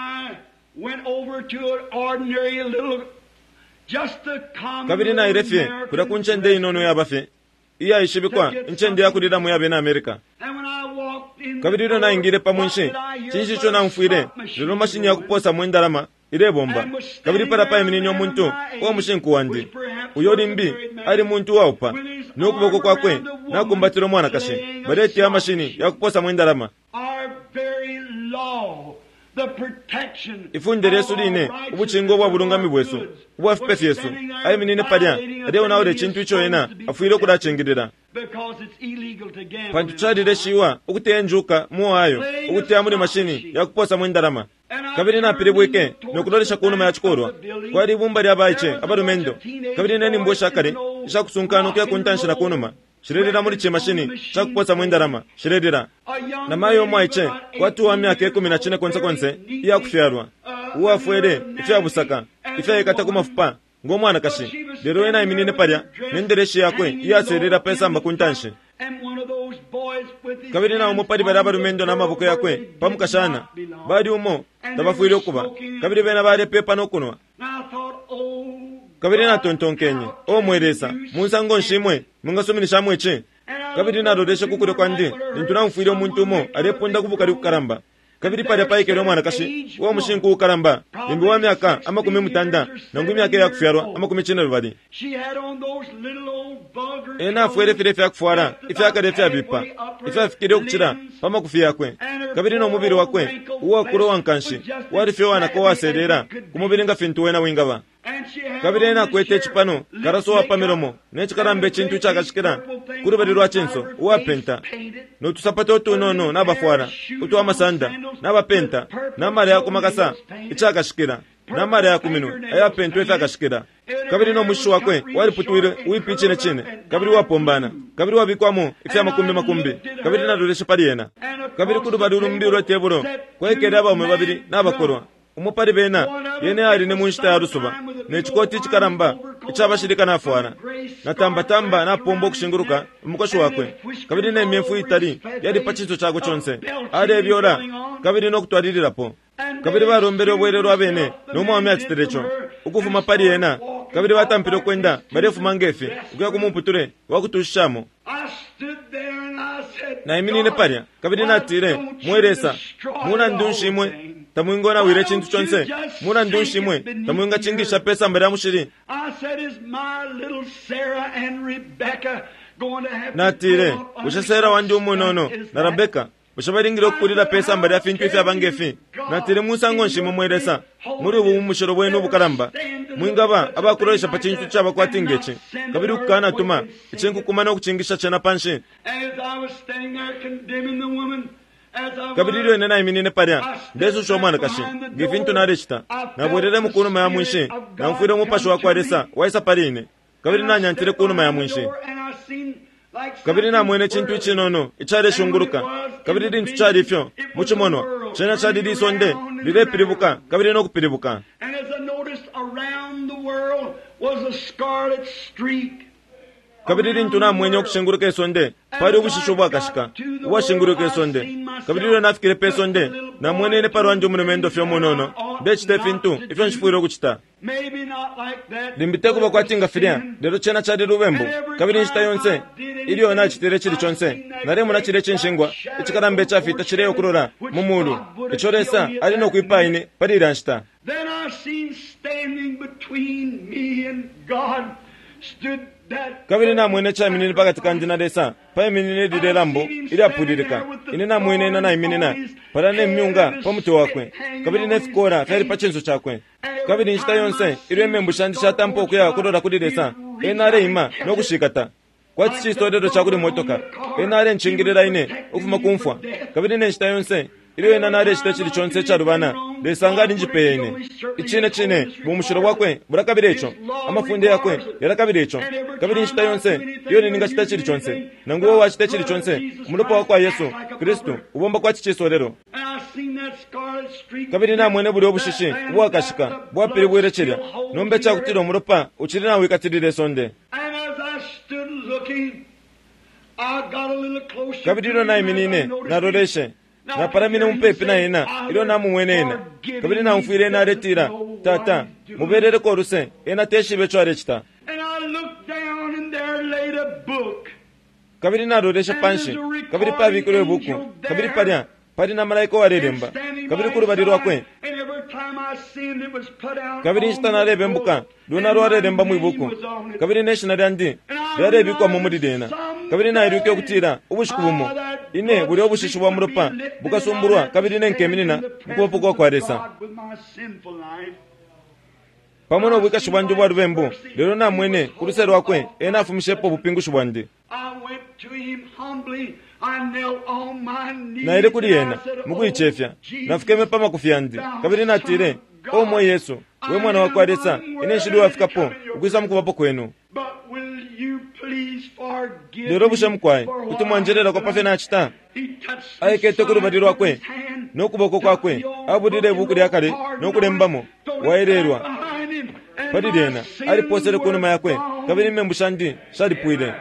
[SPEAKER 1] kabiri na irefye kura kunche nde inono yabafe iya ishibikwa nche nde yakurira mu yabe na Amerika kabiri ro na ingire pamunshi chinshi cho na umfire rero mashini ya kuposa mwendarama ire bomba kabiri para pa emini nyo muntu wa mushinku wandi uyori mbi ari muntu wa upa nokuboko kwakwe nakumbatiro mwana kashe bareti ya mashini ya kuposa mwendarama ifundere yesu line ubuchingo bwa burungami bwesu ubwa fpf yesu ayi minine padya reo na ore chintu icho yena afuire kurachengirira pantu charire shiwa ukutenjuka muwayo ukutea muri mashini ya kuposa mwendarama kabiri na piribweke nokudoresha kunuma ya chikorwa kwari bumba lya baiche abarumendo kabiri nani mbosha kare isha kusunkano kya kuntanshira kunuma shirerera muri chemashini cha kuposa mwendarama shirerera na mayo mwaiche watu wa myaka kumi na nne konse konse iya kufyarwa uwa fwere ifya busaka ifya ikata kumafupa ngomwana kashi lero ena iminine parya nendereshi yakwe iya serera pesa mbakuntanshe kabiri na umupari bari abarumendo na mabuko yakwe pamukashana bari umo tabafuire okuba kabiri bena bari pepa nokunwa kabiri na tontonkenye o mweresa munsango nshimwe mungasominisha mweche kabiri na rodesha kukure kwandi ntuna mfuire omuntu mo arepunda kubukari kukaramba kabiri pari paike ro mwana kashi wo mushinku kukaramba imbi wa myaka amakumi mutanda nangu myaka ya kufyarwa amakumi chine bari ena fuere fire fya kufwara ifya kare fya bipa ifya fikire okuchira pama kufya kwe kabiri no mubiri wakwe uwa kuro wankanshi wari fyo wana ko waserera kumubiri nga fintu wena wingaba kabiri na kwete chipano karaso wa pameromo nechikarambe chintu chakashikira kuruberirwa chinso uwa penta no tusapato tunono nabafwara utu wa masanda nabapenta namare yako makasa ichakashikira namare yako minu aya pentu itakashikira kabiri no mushu wakwe wari putuire uipichi ne chine kabiri wapombana kabiri wabikwamo ifya makumbi makumbi kabiri na doresha pariena kabiri kudubaduru mbiro teburo kwekera aba mu babiri nabakorwa umupari bena yene ari ne munshita ya rusuba ne chikoti chikaramba ichabashirika nafwana natamba tamba na pombo kushinguruka umukoshi wakwe kabiri ne myemfu itari yari pachizo chago chonse ari byora kabiri no kutwaririrapo kabiri barombere obwerero abene no mu amya chiterecho ukuvuma pari yena kabiri batampiro kwenda barefu mangefi ukuya kumumputure wakutushamo na iminine parya kabiri natire mweresa muna ndunshimwe tamwingona wire chintu chonse muna ndunshimwe tamwinga chingisha pesa mbere amushiri natire ushasera wandi umunono na Rebeka ushabaringiro kurira pesa mbere afintu ifya bangefi natire musango nshimo mweresa muri ubu mushoro bwenu bukaramba mwingaba abakuroresha pachintu chaba kwatingeche kabiri ukana tuma ichenku kumana kuchingisha chana panshi kabiri ro nena iminine parya ndezo shomana kashi gifintu na rechita na bwerere mukuno maya mwishi na mfire mupasho wakwaresa waisa parine kabiri na nyantire kuno maya mwishi kabiri na mwene chintu chinono ichare shunguruka kabiri rintu chari fyo muchimono chena chari risonde bire piribuka kabiri no kupiribuka kabiri rintu na mwenye okushunguruka esonde pari ubushishobo akashika uwashunguruka esonde kabiri ro nafikire pesonde na mwene ne parwanje munumendo fyo monono ndechite fintu ifyo nshifuro kuchita limbiteko bakwatinga firia lero chena chari rubembo kabiri nshita yonse iliyo na chitere chili chonse nare muna chire chinshingwa ichikarambe chafita chireyo kurora mumulu ichoresa alino kuipaine padiranshita.
[SPEAKER 2] Then I seen standing between me and God stood that
[SPEAKER 1] kabiri na mwene cha minini pakati kandi na desa pa minini dide lambo ili apudilika ine na mwene na na iminina para ne mnyunga pa muto wakwe kabiri ne fikora kari pa chenso chakwe kabiri nshita yonse ili membushandi chatampo kuya kurora kudidesa enare ima no kushikata kwati chistodero chakuri motoka enare nchingirira ine ufuma kumfwa kabiri ne nshita yonse iliwe na nare chita chili chonse cha rubana desanga njipeye ine ichine chine bumushiro wakwe burakabirecho amafunde yakwe yarakabirecho kabiri nshita yonse iyo ninga chita chili chonse nanguwo wa chita chili chonse umulopo wakwa Yesu Kristo ubomba kwa chichisorero kabiri na mwene buri obushishi bwakashika bwapiri bwerecherya nombe cha kutiro umulopa uchiri nawe katirire sonde kabiri no na iminine na roreshe na paramine umpepe na ina ilo na muwene ina kabiri na umfire na retira tata muberere ko ruse ena teshibe chware chita kabiri na roreshe panshi kabiri pa bikore buku kabiri parya pari na malaika wareremba kabiri kuru badirwa kwe kabiri nshitana rebe mbuka dona rwareremba mu ibuku kabiri neshina randi yare bikwa mu mudidena kabiri na iruke kutira ubushukubumo ine buri obushishubwa muropa bukasumburwa kabiri nenkeminina mukwopo kwa kwaresa pamono bukashubanje bwa rubembo rero na mwene kurusero wakwe ena afumishepo bupingu shubande na ile kuri yena mukuichefya nafikeme pama kufyandi kabiri natire o mo Yesu we mwana wa kwaresa ine shidu afikapo ugwiza mkubapo kwenu lero bushamkwai kuti mwanjerera kwa pafe na chita ayekete kuri badirwa kwe no kuboko kwakwe abudire bukuri akare no kurembamo wairerwa padidena ari posere kuno mayakwe kabiri membushandi shadi puire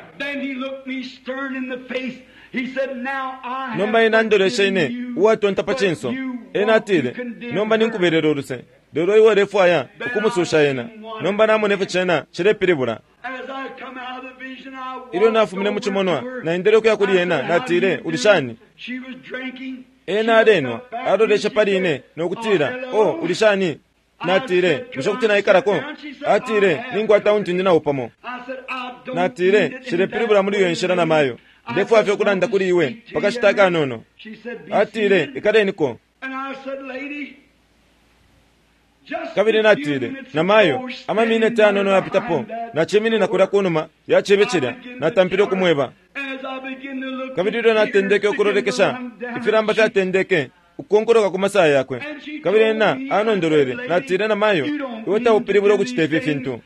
[SPEAKER 1] nomba ina ndoresha ine uwatu ntapachenso ena tire nomba ninkuberero ruse dero iwo refu aya ukumususha yena nomba namunefu chena chirepiribura ilo nafumine muchimonwa na indere kuya kuri yena natire urishani ena arenwa aroresha pari ine nokutira o urishani natire mushokutina ikarako atire ningwata untindi na upamo natire chirepiribura muri yenshira na mayo ndefu afyo kuranda kuri iwe pakashitaka nono atire ikareniko kabiri natire na mayo ama mine tano no yapitapo na chemini na kura kunuma ya chebechira na tampiro kumweba kabiri ro natendeke okurorekesha ifiramba cha tendeke ukonkoroka kumasaya yakwe kabiri na ano ndorere natire na mayo iwata upiriburo kuchitefe fintu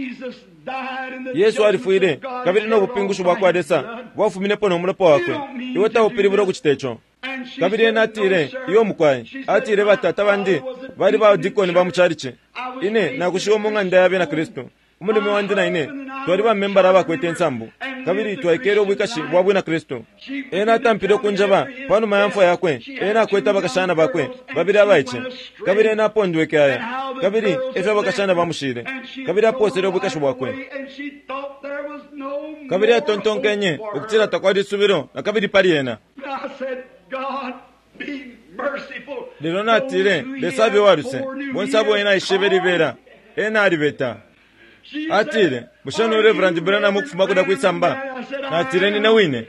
[SPEAKER 1] Yesu alifuire kabiri no bupingushu bwa kwadesa bwafumine pono mulopo wakwe iwata upiriburo kuchitecho kabiri natire iyo mukwaye atire batata bandi bari ba dikoni ba muchariche ine nakushiwo munga ndayabe na Kristo umulimi wandi na ine twari ba member aba kwete nsambu kabiri twakero bwikashi bwabwe na Kristo ena tampiro kunjaba pano mayamfo yakwe ena kweta bakashana bakwe babiri abaiche kabiri na pondwe kaya kabiri efe bakashana bamushire kabiri aposero bwikashi bwakwe kabiri atontonkenye ukutira takwadi subiro na kabiri pariena lero natire lesabe waruse bonsabo ena isheberi vera ena ariveta atire mushano Reverend Brana mukufuma kuda kwisamba natire ni nawine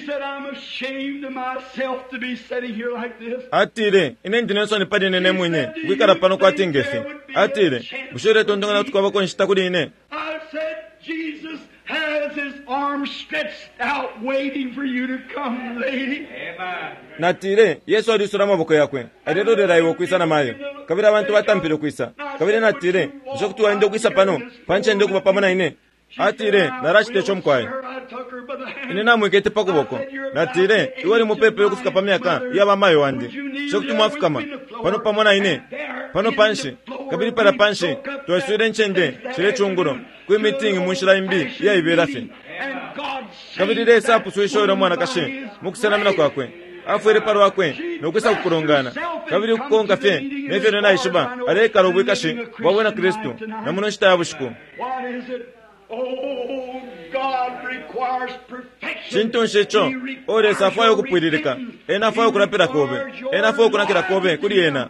[SPEAKER 1] atire ine ndinenso ni padi nene mwenye wikara pano kwa tingefi atire mushore tondonga na tukwa bako nshita kudi ine
[SPEAKER 2] Jesus has his arms stretched out waiting for you to come, lady.
[SPEAKER 1] natire Yesu alisura maboko yakwe arero de raiwo kwisa na mayo kabira abantu batampire kwisa kabira natire jokutu waende kwisa pano panche ndo kuba pamana ine atire narashite chomkwaye ine namwekete pakuboko natire iwali mupepe yokufika pamyaka yaba mayo wandi jokutu mwafikama pano pamona ine pano panshi kabiri para panshi twasure nchende chire chunguro kwi meeting munshira imbi ya iberafi kabiri resa pusuishora mwana kashe mukusana mna kwakwe afwere paro wakwe nokwesa kukurongana kabiri kukonga fe nefero na ishiba areka robwikashi wabona Kristo na munoshita yabushuko
[SPEAKER 2] Oh, God requires perfection.
[SPEAKER 1] chintu nshicho ore safayo kupwiririka ena fayo kurapira kobe ena fayo kunakira kobe kuri yena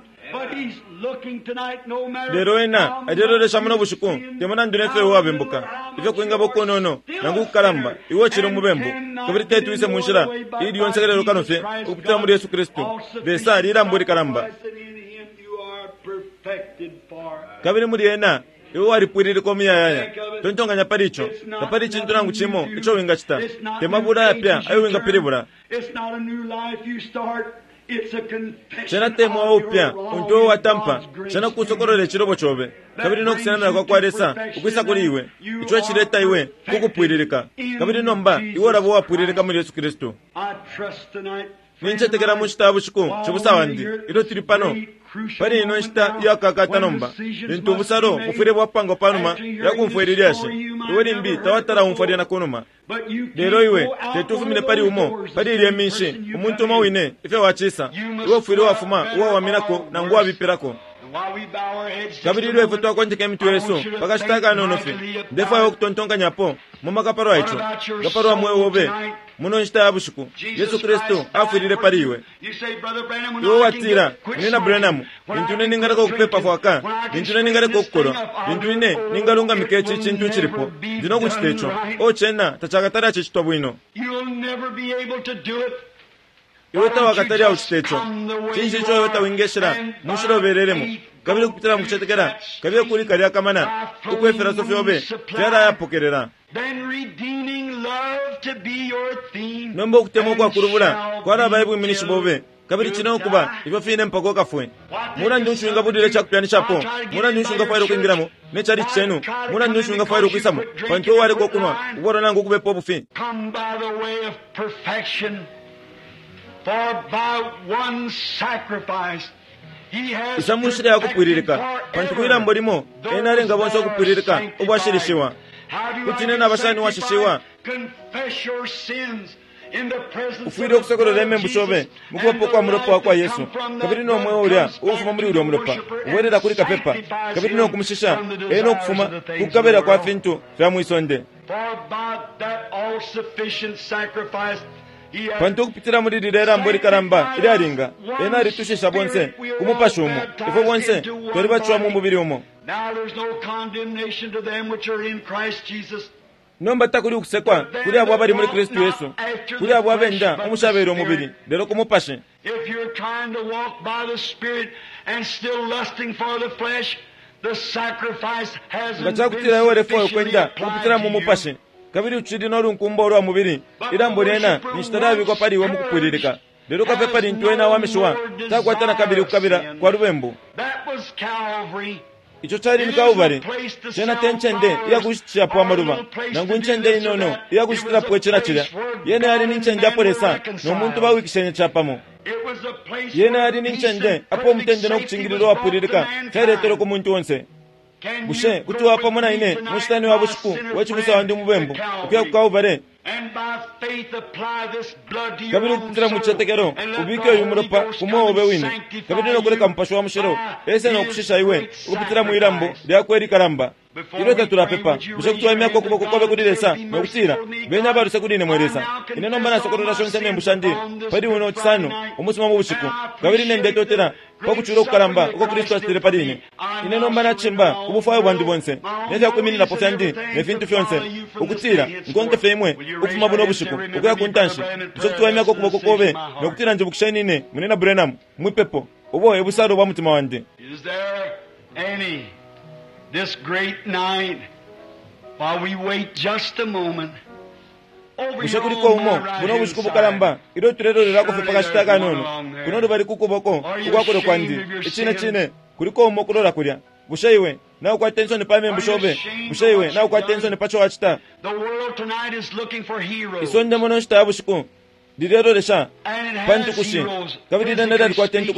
[SPEAKER 1] lero ena ajeroresha muno bushuku temana ndunefe wabembuka ife kuinga bokonono nangu kukalamba iwo chiro mubembu kabiri tetu ise munshira idi yonsegerero kanofe ukupita muri Yesu Kristo besa rira mburi kalamba kabiri muri ena iwo wari pwiriri komi yaya tontonga nyaparicho kaparichi ntunangu chimo icho winga chita temabura yapya ayo winga piribura chena temo wa upya unto wa tampa chena kusokorole chirobo chobe kabiri no kusenana kwa kwaresa ukwisa kuri iwe icho chireta iwe kukupwiririka kabiri nomba iwo rabo wapwiririka muri Yesu Kristo ninche tegera mushitabu shiku chobusawandi iro tiripano pari ino nshita yakakata nomba nintu busaro mufire bwapango panuma yakumfweririashe iwe rimbi tawatara umfwari na kunuma lero iwe tetufumile pari umo pari iliye minshi umuntu mawine ife wachisa iwe fwiri wafuma uwa waminako na nguwa bipirako kabiri ilo efutu wakonje kemitu Yesu pakashitaka anonofi ndefa yo kutontonga nyapo muma kaparo haicho kaparo wa mwe wobe muno nshita ya bushuku Yesu Kristo afwirire pari iwe iwe watira nina Branham nintune ningare ko kupepa fwaka nintune ningare ko kukoro nintune ningarunga mikechi chintu chiripo ndino kuchitecho o chena tachakatara chichitwa bwino iwe tawakatari ya uchitecho chinshi cho iwe tawingeshira mushiro bereremo kabili kupitira mkuchetekera kabili kuri kari akamana ukwe filosofi obe tiara ya pokerera nombo kutemo kwa kurubura kwa raba ibu minishi bobe kabili chino kuba ife fine mpako kafwe mura ndunchu inga budire chakupyani chapo mura ndunchu inga fairu kuingiramo nechari chenu mura ndunchu inga fairu kuisamo panto wale kokunwa uboro nangu kube pobu fi
[SPEAKER 2] for by one sacrifice
[SPEAKER 1] isamushira yakupwiririka pantukwira mborimo enarenga bonso kupwiririka ubashirishiwa kutine nabashani washishiwa ufwire okusokorera emembu shobe mukubapo kwa mulopa kwa Yesu kabiri no mwe ulya ufuma muri uli omulopa uwerera kuri kapepa kabiri no kumushisha eno okufuma kukabera kwa fintu fya mwisonde pantu kupitira muri rirera mbori karamba iraringa ena ritushisha bonse kumupashumu ifo bonse tori bachwa mu mubiri umo nomba takuri ukusekwa kuri abo bari muri Kristo Yesu kuri abo abenda umushabero umubiri rero kumupashe
[SPEAKER 2] if you're trying to walk by the Spirit and still lusting for the flesh, the sacrifice hasn't been sufficiently applied to you.
[SPEAKER 1] kabiri uchidi no runkumbo rwa mubiri iramborena nishitarabi kwa pari wo mukupwiririka rero kape pari ntwena wamishwa takwatana kabiri ukabira kwa rubembu icho chari nikauvari chena tenchende yakushitira po amaruba nangu nchende inono yakushitira po chera chira yene ari ninchende aporesa no muntu bawikishenye chapamo yene ari ninchende apo mutende no kuchingiriro apwiririka teretero ku muntu wonse bushe kuti wapa mona ine mushitani wa bushuku wachimusa wandi mubembu upya kukauvare kabiri kupitira muchetekero ubike uyu muropa kumoho ube wine kabiri no kureka mpasho wa mushiro ese no kushisha iwe ukupitira muirambo lyakweri karamba iro tatura pepa bushe kuti waimya kwa kuboko kobe kudiresa no kutira benya baruse kudine mweresa ine nomba na sokorora shonse membushandi padi uno chisano umusuma mu bushuku kabiri nende totera kwa kuchuro kukaramba uko Kristo asitire padine ine nomba na chimba kubufayo bandu bonse neza kumini na posandi nefintu fyonse ukutira nkonke femwe ukufuma buno bushuku ukuya kuntanshi bushe kuti waimya kwa kuboko kobe no kutira nje bukishani ine munena Branham mwipepo ubo ebusaro ba mutima wande.
[SPEAKER 2] Is there any this great night while we wait just a moment
[SPEAKER 1] bushe kuri ko umo buno bushuku bukaramba iro turero rirako fipaka shitaka nono kuno ndo bari kukuboko kukwakore kwandi ichine chine kuri ko umo kurora kurya bushe iwe na kwa tension pa membu shobe bushe iwe na kwa tension pa cho achita
[SPEAKER 2] the world tonight is looking for heroes
[SPEAKER 1] isonde mono shita bushuku direro resha pantu kushi kabidi nenda kwa tentu kushi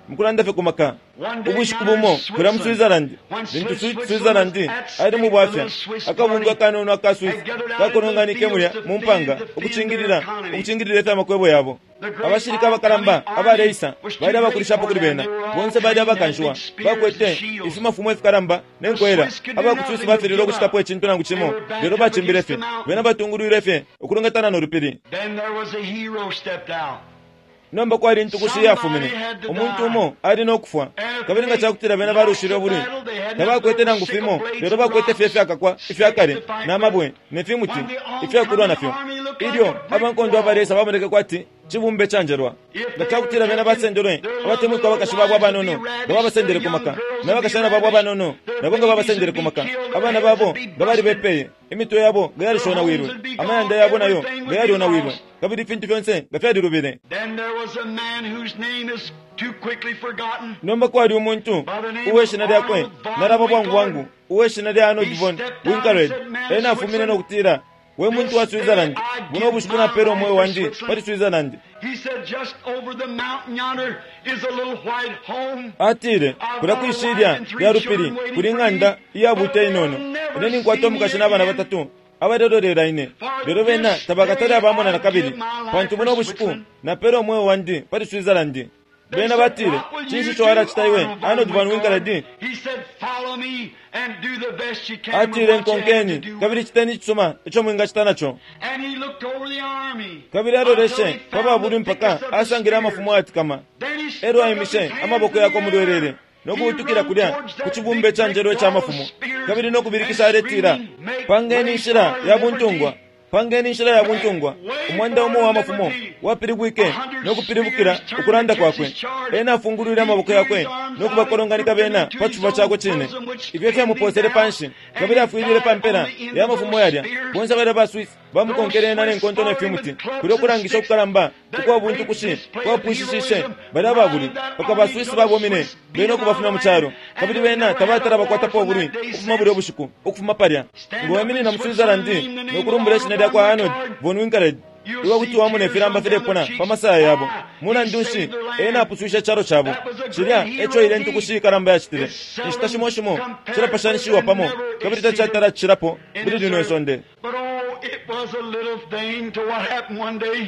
[SPEAKER 1] mukulanda fe kumaka ubushiku bumo kura mu Switzerland bintu Switzerland ari mu bwafya akabunga kanono aka Swiss kakononganike mulya mu mpanga okucingirira okucingirira fe makwebo yabo abashirika bakaramba abareisa bari abakurisha po kuri bena bonse bari abakanshwa bakwete ifuma fumo ifikaramba nenkwera abakutusi bafiriro gushika po ekintu nangu kimo rero bacimbire fe bena batungurire fe okurungatana no rupiri.
[SPEAKER 2] Then there was a hero stepped out.
[SPEAKER 1] Nomba kwa ari ntukushi yafumine omuntu umo ari no kufwa kabiri nga cyakutira bena barushire buri nabakwete nangu fimo rero bakwete fefe akakwa ifyakare namabwe nefimuti ifyakurwa nafyo iryo abankondo abaresa bamureke kwati chibumbe chanjerwa ngacyakutira bena basendere abatemu kwa bakashiba bwa banono babasendere kumaka nabakashana babwa banono nabonga babasendere kumaka abana babo babari bepeye imito yabo ngayari shona wirwe amayanda yabo nayo ngayari ona wirwe kabiri fintu fyonse ngafyadi rubire.
[SPEAKER 2] Then there was a man whose name is too quickly forgotten.
[SPEAKER 1] Nomba kwa ari umuntu uweshi nari akwe narabo bwangu wangu uweshi nari ano Von Winkelried ena afumine no kutira we muntu wa Switzerland buno bushikuna pero moyo wandi pari Switzerland.
[SPEAKER 2] He said just over the mountain yonder is a little white home.
[SPEAKER 1] Atire kura kwishiria ya rupiri kuri nganda iya bute inono neni ngwato mukashina abana batatu abadodorera ine rero bena tabakatari abamona na kabiri pantu buno bushiku na pero moyo wandi pari Switzerland bena batire chinshi chwara chitaiwe ano Von Winkelried.
[SPEAKER 2] He said follow me and do the best you can.
[SPEAKER 1] Atire nkonkeni kabiri chitani chuma icho mwinga chitanacho
[SPEAKER 2] And he looked over the army.
[SPEAKER 1] kabiri aroreshe baba buri mpaka asangira amafumo ati kama ero aimishe amaboko yako murwerere no gutukira kurya kuchibumbe canjero cy'amafumo kabiri no kubirikisha retira pangeni shira ya buntungwa pangeni shira ya buntungwa umwanda umu wa mafumo wapirigwike no kupiribukira ukuranda kwakwe ena fungurira amaboko yakwe no kubakoronganika bena pachuva chako chine ibyo kya muposere panshi kabiri afuirire pampera ya mafumo yarya bonza bari ba Swiss bamukonkerena n'enkonto ne fimuti kuri kurangisha kukaramba kwa buntu kushi kwa pushishishe bari ababuri bakaba Swiss babomine beno kubafuna mu cyaro kabiri bena tabatara bakwata po buri ukuma buri obushiku ukuma parya ngo wamini na mu Switzerland no kurumbure shinada kwa Arnold Von Winkelried iwa kuti wamune firamba firepona pamasaya yabo muna ndushi ena pususha charo chabo chirya echo ile ntukushi karamba yachitire nishitashimoshimo chira pashanishiwa pamo kabiri tachatara chirapo buri dino sonde.
[SPEAKER 2] But oh, it was a little thing to what happened one day.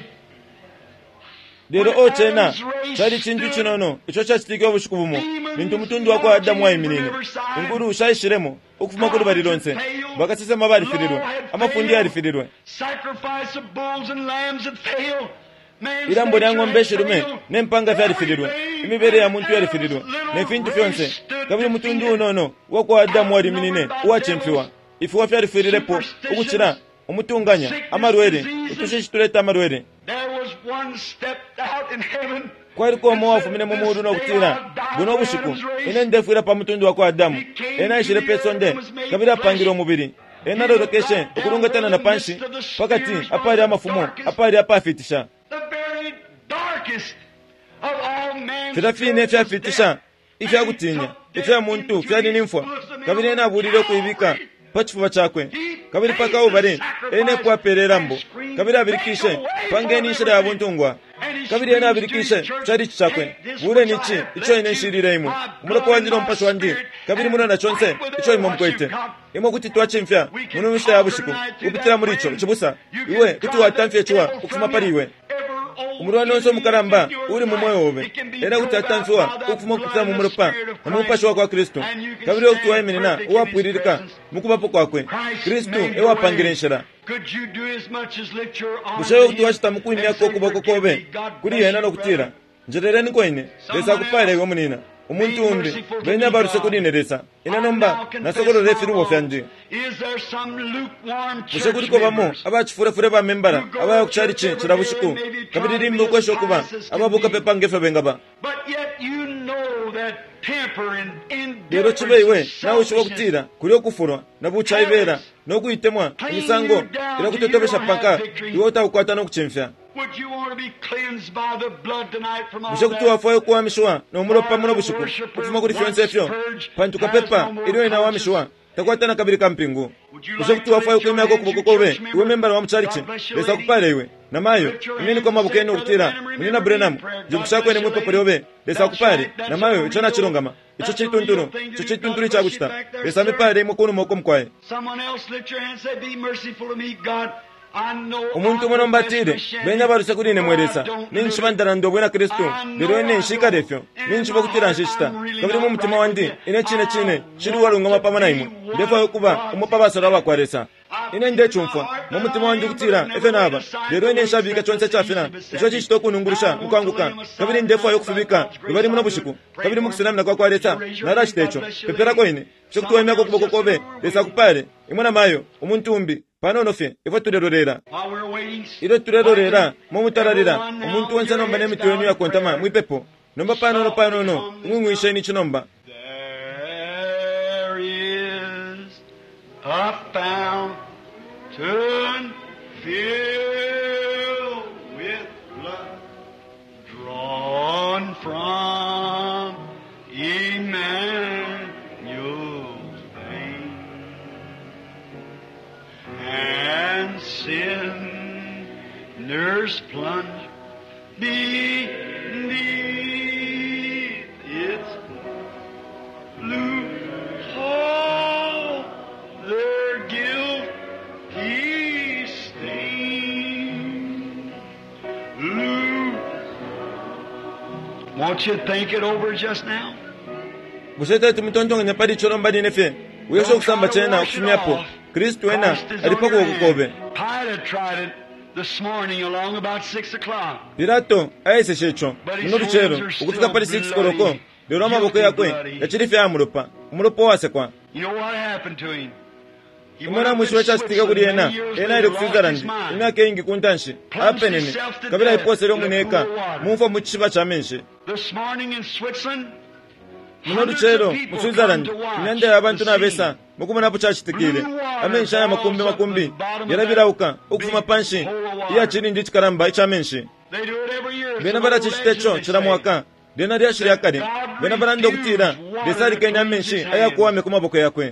[SPEAKER 1] Dero ochena chari chintu chinono icho chachitikwa bushiku bumo bintu mutundu wako Adamu wa iminine inguru shayishiremo ukufuma kuri bari lonse bakasese mabari firirwe amafundi yari firirwe
[SPEAKER 2] Sacrifice of bulls and lambs had failed.
[SPEAKER 1] irambo lya ng'ombe shirume nempanga vyari firirwe imibere ya muntu yari firirwe nefintu fyonse kabiri mutundu unono wako Adamu wari minine uwachemfiwa ifuwa vyari firirepo ukukira umutunganya amarwere utushishituleta amarwere.
[SPEAKER 2] There was one stepped out in heaven.
[SPEAKER 1] Kwari ko mo afumine mu mudu no kutira buno bushiku ene ndefura pa mutundu wako Adamu ena ishire pesonde kabira pangiro mubiri ena rorokeshe ukurungatana na panshi pakati apari amafumo apari apafitisha
[SPEAKER 2] The very darkest of all men.
[SPEAKER 1] firafine fyafitisha ifya gutinya ifya muntu fyari nimfwa kabiri ena burire kuibika pachifuva chakwe kabiri paka ubare ene kwa pererambo kabiri abirikishe pangeni ishira ya buntungwa kabiri ene abirikishe chari chakwe bure nichi icho ine shirire imu umurako wanjiro mpasho wandi kabiri muna na chonse icho imo mkwete imo kuti tuwache mfya munu mishita ya bushiku upitira muri icho chibusa iwe kuti watamfye chua ukufuma pari iwe umurwa nonso mukaramba uri mu moyo wobe era kuti atamfwa ukufuma kupitira mu muropa mu mpasho kwa Kristo kabiri okutuwa imenena uwapwiririka mukubapo kwakwe Kristo ewa pangirenshara bushayo kuti washita mukuimya ko kuboko kobe kuri yena no kutira njerere ni koine lesa kupare iwe munina umuntu undi benya baruse kudineresa ina nomba nasokoro refiru bofyanje bushe kuri ko bamo abachifure fure ba membara abayo kuchari che chirabushiku kabiri rimbo kwesho kuba ababuka pepa ngefe bengaba Dero chibe iwe nawe ushobora gutira kuri kufura nabuca ibera no kuitemwa imisango ira kutotobesha paka iwe utakwata no kuchemfya.
[SPEAKER 2] Would you want to be cleansed by the blood tonight from all
[SPEAKER 1] Bushe kutuwa foyo kuwa mishwa na umuropa muno bushiku kufuma kuri fyonse fyo pantuka pepa iriwe na wa mishwa takwatana kabiri kampingu kusha kuti wafayo kwemyako kuboko kobe iwe membala wa mchalichi lesa kupale iwe namayo imeni kwa mabuke eno kutira munina Branham jikushako ene mwepo yobe lesa kupale namayo ichona chirongama icho chitunturo icho chitunturi chakuchita lesa mipale imwe kunu moko mkwae umuntu mwana mbatire benya baruse kuri ne mweresa ninchibandana ndo bwena Kristo lero ene nshika refyo ninchiba kutira nshishita kabiri mu mutima wandi ine chine chine shiri walunga mapama na imwe ndefa yokuba umupa basara bakwaresa ine nde chumfa mu mutima wandi kutira efe naba lero ene nshabika chonse chafina icho chichito kunungurusha mukwanguka kabiri ndefa yokufubika bari muno bushiku kabiri mukisinamna kwa kwaresa narashitecho pepera ko ine shikutuwa imyako kuboko kobe lesa kupare imwana mayo umuntu umbi pano nofe ifa turerorera iro turerorera mu mutararira umuntu wonse nomba ne mitwenu ya kontama mwipepo nomba pano no pano no ngwingwisha ni chinomba
[SPEAKER 2] there is a fountain filled with blood drawn from Emmanuel's vein and sinners plunge beneath its lose all their guilty stain. Lose. Won't you think it over just now?
[SPEAKER 1] Busete tumutontonga nyapari choromba ni nefe uyesho kusamba chena kufunyapo Kristo ena alipako kukobe
[SPEAKER 2] this morning along about six o'clock.
[SPEAKER 1] Pilato aise shecho munuru chero ukufika pali six koroko lero amaboko yakwe yachirife amuropa umuropo wase kwa.
[SPEAKER 2] You know what happened to him?
[SPEAKER 1] Imana mwisho cha stika kuri ena ena ile kufizarandi ina kengi kuntanshi apenene kabila ipose leo muneka mumfa muchiba chamenshi.
[SPEAKER 2] This morning in Switzerland
[SPEAKER 1] munuru chero mu Switzerland inende abantu nabesa mukumana po chachitikire amensha ya makumbi makumbi yarabirauka ukufuma panshi iya chini ndi chikaramba ichamenshi bena bara chitecho chira mwaka dena dia shiri akade bena bara ndo kutira desari kenya menshi aya kuwame kumaboko yakwe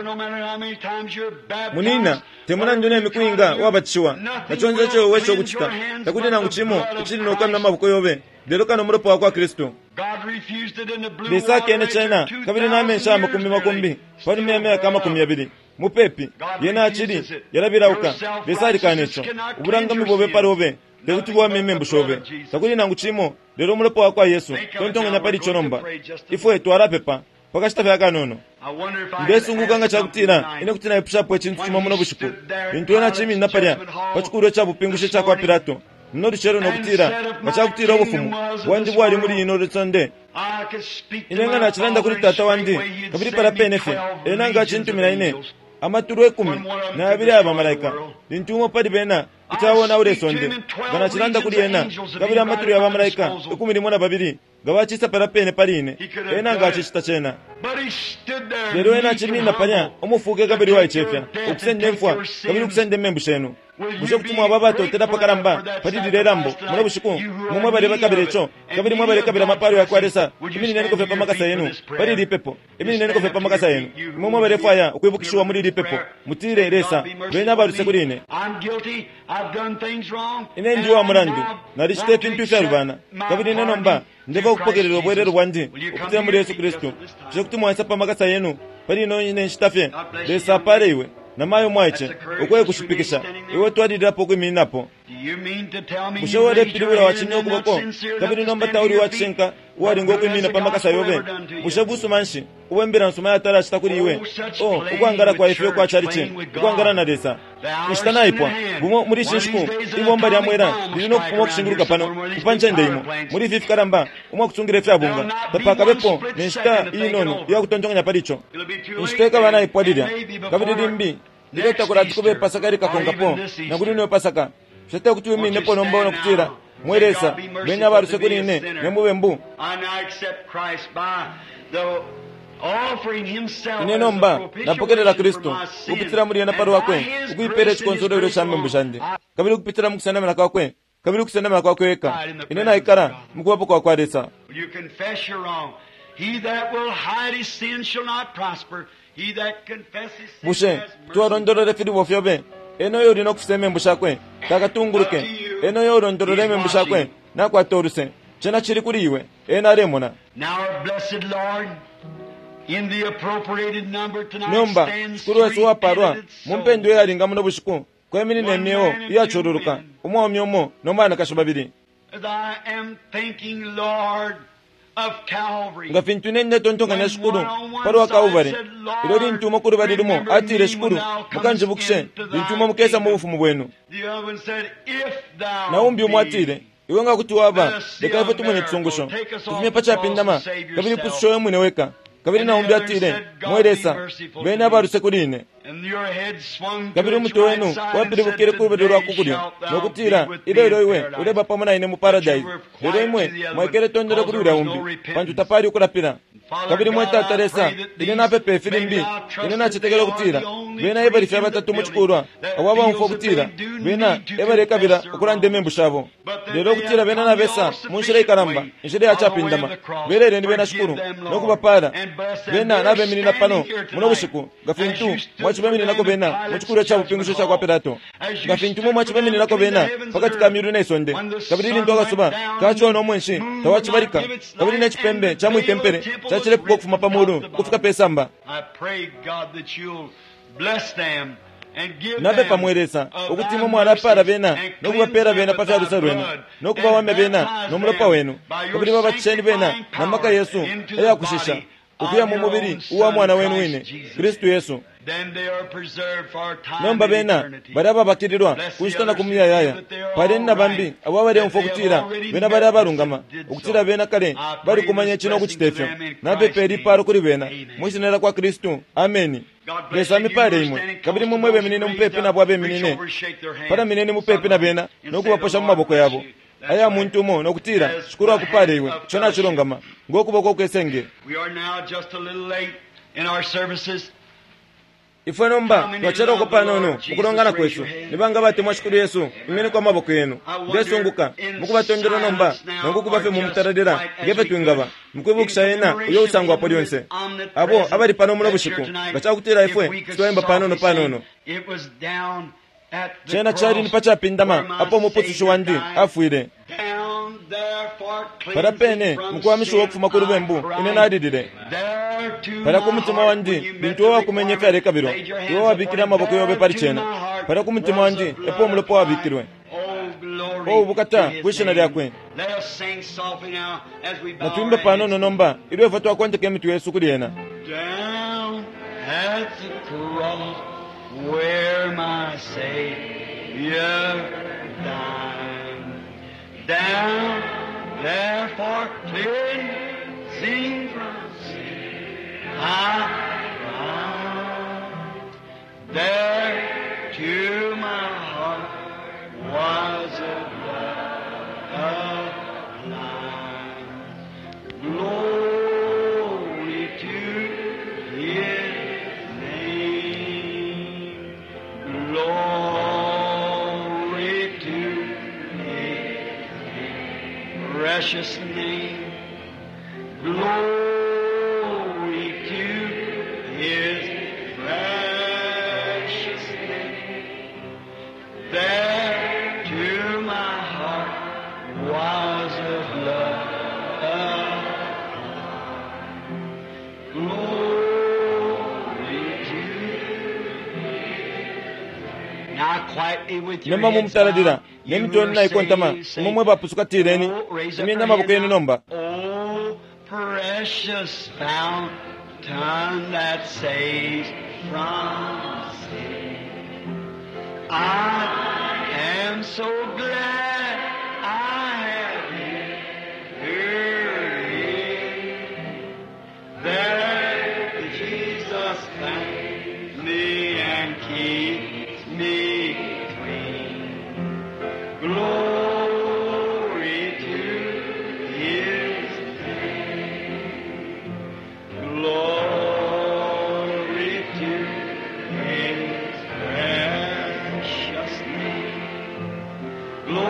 [SPEAKER 1] munina temuna ndune mikuinga wabachiwa nachonze cyo wesho guchita takuti na nguchimo ichini no kamna maboko yobe lero kano muropo wa kwa Kristo desake ene chena kabiri na mensha makumbi makumbi pani meme kama kumi abiri mupepi yena achiri yarabirauka desari kanecho uburanga mibobe parobe Leutuwa meme mbushobe takuti na nguchimo lero muropo wa kwa Yesu tontonga nyapari chonomba ifo etwara pepa pakashita vyaka nono ndesu ngukanga chakutira ine kutina ipushapo echintu chuma muno bushiku bintu yona chimi naparya pachikuro cha bupingushe cha kwa Pilato mnori chero nokutira pachakutira obufumu wandi bwali muri ino retsonde inenga na chilanda kuri tata wandi kabiri para penefe enanga chintu minaine amaturu ekumi na abiri aba malaika bintu padi bena itawo ure sonde gana chilanda kuri ena kabiri amaturu ya malaika ekumi limona babiri gabachisa para pene parine enanga chista chena lero ena chini na panya omufuke kabiri wa ichefya ukusende mfwa kabiri ukusende membushenu musho kutumwa babato tera pakaramba pati direrambo muno bushiku mumwe bare bakabire cho kabiri mwe bare kabira maparo ya kwaresa imini nene ko fepa makasa yenu pari ripepo imini nene ko fepa makasa yenu mumwe bare faya ukwibukishwa muri ripepo mutire resa bena baruse kurine
[SPEAKER 2] I'm guilty. I've done things wrong.
[SPEAKER 1] ine ndi wa murandu na rishite pintu fyarubana kabiri neno mba ndeva kupogerero bwerero bwandi ukutira muri Yesu Kristo je kutumwa sapa makasa yenu pari no ine nshitafe resa pare iwe na mayo mwaiche ukwe kushipikisha iwe twadira po kwiminapo mushowore pilibura wachinyo kuboko kabiri nomba tauri wachenka wari ngokwimina pamakasa yobe mushabusu manshi uwembera nsuma ya tara chitakuri iwe oh ukwangara kwa ifyo kwa chariche ukwangara na desa ishitana ipwa bumo muri shinshku ibomba lya mwera lino kumo kushinguruka pano kupanja ndeyimo muri fifi karamba umwa kutsungire fya bunga tapaka bepo nishita inono ya kutonjonga paricho nishiteka bana ipwa didia kabiri dimbi ndileta kurati kube pasakari kakongapo na kuri no pasaka shete kutuimi nepo nomba no kutira mweresa benya baruse kuri ne nemube mbu ine nomba napokerera Kristo kupitira muri na paru wakwe ukuipere chikonsoro ilo shambe mbushande kabiri kupitira mukusana mena kwakwe kabiri kusana mena kwakwe eka ine na ikara mkuwapo kwa kwaresa
[SPEAKER 2] you confess your wrong. He that will hide his sin shall not prosper. He that confesses sin
[SPEAKER 1] bushe
[SPEAKER 2] has mercy.
[SPEAKER 1] tuwarondorere fili bofyobe eno yo lina okufisa emembu shakwe takatunguluke eno yo olondorere emembu shakwe nakwatoruse chena chiri kuri iwe ena remona.
[SPEAKER 2] Now our blessed Lord, in the appropriated number tonight
[SPEAKER 1] nyumba
[SPEAKER 2] stands
[SPEAKER 1] kuri wese
[SPEAKER 2] three
[SPEAKER 1] waparwa
[SPEAKER 2] candidates
[SPEAKER 1] mumpendo
[SPEAKER 2] souls.
[SPEAKER 1] yalinga muno bushiku kwemini nemyewo iyachururuka umwomi omo nomwana kasho babiri
[SPEAKER 2] As I am thinking, Lord, of Calvary.
[SPEAKER 1] nga fintu nenne tontonganya shukuru parwa kauvare ilo lintuma kuri balirimo atire shukuru mukanje bukishe lintuma mukesa mu bufumu bwenu
[SPEAKER 2] The other one said, if thou
[SPEAKER 1] naumbi
[SPEAKER 2] be,
[SPEAKER 1] umwatire iwe nga kuti waba leka ife tumwenye tusungusho tutumye pacha pindama kabiri pushoyo mwine weka kabiri naumbi atire mweresa bene abaruse kurine
[SPEAKER 2] and your head swung to
[SPEAKER 1] kabiri
[SPEAKER 2] its
[SPEAKER 1] umuto
[SPEAKER 2] right
[SPEAKER 1] wenu
[SPEAKER 2] side
[SPEAKER 1] wapire
[SPEAKER 2] and
[SPEAKER 1] bukire
[SPEAKER 2] said,
[SPEAKER 1] kurubero rwa
[SPEAKER 2] "Today
[SPEAKER 1] kukuryo
[SPEAKER 2] shalt thou
[SPEAKER 1] nokutira
[SPEAKER 2] be with
[SPEAKER 1] ilo
[SPEAKER 2] me
[SPEAKER 1] ilo
[SPEAKER 2] in
[SPEAKER 1] iwe
[SPEAKER 2] paradise."
[SPEAKER 1] ureba pamona ine mu paradise lero imwe mwekere tondere kuri uriya wumbi pantu tapari ukurapira kabiri mweta taresa ine napepe filimbi ine nachitegera kutira bena ebari fya batatu muchikurwa awaba mfo kutira bena ebari kabira ukurande membu shabo lero kutira bena nabesa munshire ikaramba inshire ya chapindama berere ndi bena shukuru nokubapara bena nabe minina pano muno bushiku gafintu mwachibe minina ko bena muchikuru cha bupingusho cha kwa pirato gafintu mu mwachibe minina ko bena pakati ka miru nesonde kabiri ndi ndogasuba kacho no mwenshi tawachibarika kabiri nechipembe cha muitempere chachire kuko kufuma pamuru kufika pesamba
[SPEAKER 2] I pray, God, that you'll bless them and give
[SPEAKER 1] nabe
[SPEAKER 2] them
[SPEAKER 1] pamweresa
[SPEAKER 2] of
[SPEAKER 1] okutima
[SPEAKER 2] thy
[SPEAKER 1] mwana para
[SPEAKER 2] mercy
[SPEAKER 1] bena
[SPEAKER 2] and
[SPEAKER 1] nokubapera
[SPEAKER 2] cleanse
[SPEAKER 1] bena
[SPEAKER 2] them with
[SPEAKER 1] pafyarusa
[SPEAKER 2] thy
[SPEAKER 1] rwenu
[SPEAKER 2] blood
[SPEAKER 1] nokuba
[SPEAKER 2] and
[SPEAKER 1] wame bena
[SPEAKER 2] baptize
[SPEAKER 1] nomulopa
[SPEAKER 2] them
[SPEAKER 1] wenu
[SPEAKER 2] by your
[SPEAKER 1] kabiri babacheni bena
[SPEAKER 2] sanctifying
[SPEAKER 1] namaka
[SPEAKER 2] power
[SPEAKER 1] yesu
[SPEAKER 2] into the
[SPEAKER 1] eyakushisha
[SPEAKER 2] body
[SPEAKER 1] ukuya
[SPEAKER 2] of
[SPEAKER 1] mu
[SPEAKER 2] your
[SPEAKER 1] mubiri
[SPEAKER 2] own
[SPEAKER 1] uwa
[SPEAKER 2] Son,
[SPEAKER 1] mwana wenu
[SPEAKER 2] Christ
[SPEAKER 1] wine
[SPEAKER 2] Jesus.
[SPEAKER 1] kristu yesu
[SPEAKER 2] Then they are preserved for time
[SPEAKER 1] nomba
[SPEAKER 2] and
[SPEAKER 1] bena
[SPEAKER 2] eternity.
[SPEAKER 1] bari ababakirirwa
[SPEAKER 2] Bless the
[SPEAKER 1] kunshitana
[SPEAKER 2] others
[SPEAKER 1] kumya
[SPEAKER 2] who
[SPEAKER 1] yaya
[SPEAKER 2] feel that they are
[SPEAKER 1] pari
[SPEAKER 2] all
[SPEAKER 1] nabambi
[SPEAKER 2] right,
[SPEAKER 1] abo bari
[SPEAKER 2] that
[SPEAKER 1] mfo
[SPEAKER 2] they have
[SPEAKER 1] kutira
[SPEAKER 2] already
[SPEAKER 1] bena bari
[SPEAKER 2] met
[SPEAKER 1] abarungama
[SPEAKER 2] us and did
[SPEAKER 1] ukutira
[SPEAKER 2] so.
[SPEAKER 1] bena kare
[SPEAKER 2] I
[SPEAKER 1] bari
[SPEAKER 2] pray
[SPEAKER 1] kumanya
[SPEAKER 2] this
[SPEAKER 1] chino
[SPEAKER 2] blessing
[SPEAKER 1] kuchitefyo
[SPEAKER 2] to them in
[SPEAKER 1] nabe
[SPEAKER 2] Christ's
[SPEAKER 1] peri
[SPEAKER 2] name.
[SPEAKER 1] paro kuri bena
[SPEAKER 2] Amen.
[SPEAKER 1] mwishinera kwa kristu ameni
[SPEAKER 2] God bless
[SPEAKER 1] besami
[SPEAKER 2] you.
[SPEAKER 1] pare
[SPEAKER 2] You
[SPEAKER 1] imwe
[SPEAKER 2] standing
[SPEAKER 1] kabiri
[SPEAKER 2] close to
[SPEAKER 1] mumwebe
[SPEAKER 2] those
[SPEAKER 1] minine
[SPEAKER 2] raised
[SPEAKER 1] mupepe
[SPEAKER 2] up,
[SPEAKER 1] nabo abe
[SPEAKER 2] reach
[SPEAKER 1] minine
[SPEAKER 2] over, shake their hands.
[SPEAKER 1] para minene mupepe na bena
[SPEAKER 2] And say,
[SPEAKER 1] nokubaposha
[SPEAKER 2] "The
[SPEAKER 1] mu
[SPEAKER 2] Lord
[SPEAKER 1] maboko
[SPEAKER 2] bless
[SPEAKER 1] yabo
[SPEAKER 2] you." That's
[SPEAKER 1] aya
[SPEAKER 2] right.
[SPEAKER 1] muntu mo nokutira
[SPEAKER 2] As
[SPEAKER 1] shukuru
[SPEAKER 2] the
[SPEAKER 1] akupare
[SPEAKER 2] hand
[SPEAKER 1] iwe
[SPEAKER 2] of
[SPEAKER 1] chona chirongama ngokuboko kwesenge
[SPEAKER 2] We are now just a little late in our services.
[SPEAKER 1] ifwe nomba twachera okupa nono mukulongana kwesu nibanga bati mwashukuru yesu imene kwa maboko yenu ngesunguka mukubatondera nomba nongukubafe mumutaradira ngefe twingaba mukwibukisha yena uyo usangu apo lyonse abo abali pano muno bushiku gachakutira ifwe sitwayimba panono panono
[SPEAKER 2] It was down at the
[SPEAKER 1] chena chali ni
[SPEAKER 2] cross
[SPEAKER 1] pachapindama
[SPEAKER 2] where my
[SPEAKER 1] apo muputushu
[SPEAKER 2] Savior
[SPEAKER 1] wandi
[SPEAKER 2] died.
[SPEAKER 1] afwire
[SPEAKER 2] Down there for
[SPEAKER 1] para
[SPEAKER 2] cleansing
[SPEAKER 1] pene
[SPEAKER 2] from
[SPEAKER 1] mukwamishu
[SPEAKER 2] sin,
[SPEAKER 1] wokufuma kuri
[SPEAKER 2] I
[SPEAKER 1] bwembu
[SPEAKER 2] cried.
[SPEAKER 1] ine nadidire
[SPEAKER 2] There to
[SPEAKER 1] para
[SPEAKER 2] my
[SPEAKER 1] kumutima
[SPEAKER 2] heart,
[SPEAKER 1] wandi
[SPEAKER 2] when you met
[SPEAKER 1] bintu
[SPEAKER 2] the
[SPEAKER 1] wowa kumenye fyare
[SPEAKER 2] requirement,
[SPEAKER 1] kabiro
[SPEAKER 2] laid your hands
[SPEAKER 1] iwo
[SPEAKER 2] upon
[SPEAKER 1] wabikira
[SPEAKER 2] it.
[SPEAKER 1] amaboko yobe
[SPEAKER 2] There
[SPEAKER 1] pari
[SPEAKER 2] to
[SPEAKER 1] chena
[SPEAKER 2] my heart
[SPEAKER 1] para kumutima
[SPEAKER 2] was
[SPEAKER 1] wandi
[SPEAKER 2] the blood
[SPEAKER 1] epo mulopo
[SPEAKER 2] applied.
[SPEAKER 1] wabikirwe
[SPEAKER 2] Oh, glory
[SPEAKER 1] Oh, bukata,
[SPEAKER 2] to his
[SPEAKER 1] kwishina
[SPEAKER 2] name.
[SPEAKER 1] lyakwe.
[SPEAKER 2] Let us sing softly now as we bow
[SPEAKER 1] na tuimbe
[SPEAKER 2] our
[SPEAKER 1] panono
[SPEAKER 2] heads.
[SPEAKER 1] nomba iliwe fatu wakwanteke mitu yesu kuri yena
[SPEAKER 2] Down at the cross where my Savior died. Down there for cleansing from sin. I cried. There to my heart was a blood applied. Glory to his name. Glory to his precious name. Glory to his precious name. There to my heart was a blood. Glory to Now quietly with your
[SPEAKER 1] nemba
[SPEAKER 2] heads
[SPEAKER 1] mumutaradira
[SPEAKER 2] bowed, you
[SPEAKER 1] nemitoni
[SPEAKER 2] who are
[SPEAKER 1] naikontama
[SPEAKER 2] saved, say,
[SPEAKER 1] mumwe bapusukatireni
[SPEAKER 2] Oh, raise up
[SPEAKER 1] imyenda
[SPEAKER 2] your
[SPEAKER 1] amaboko
[SPEAKER 2] hand
[SPEAKER 1] yenu
[SPEAKER 2] now.
[SPEAKER 1] nomba
[SPEAKER 2] Oh, precious fountain that saves from sin. I am so glad I have heard it. That Jesus found me and keeps me clean. Glory to his name. Glory to his precious name. Glory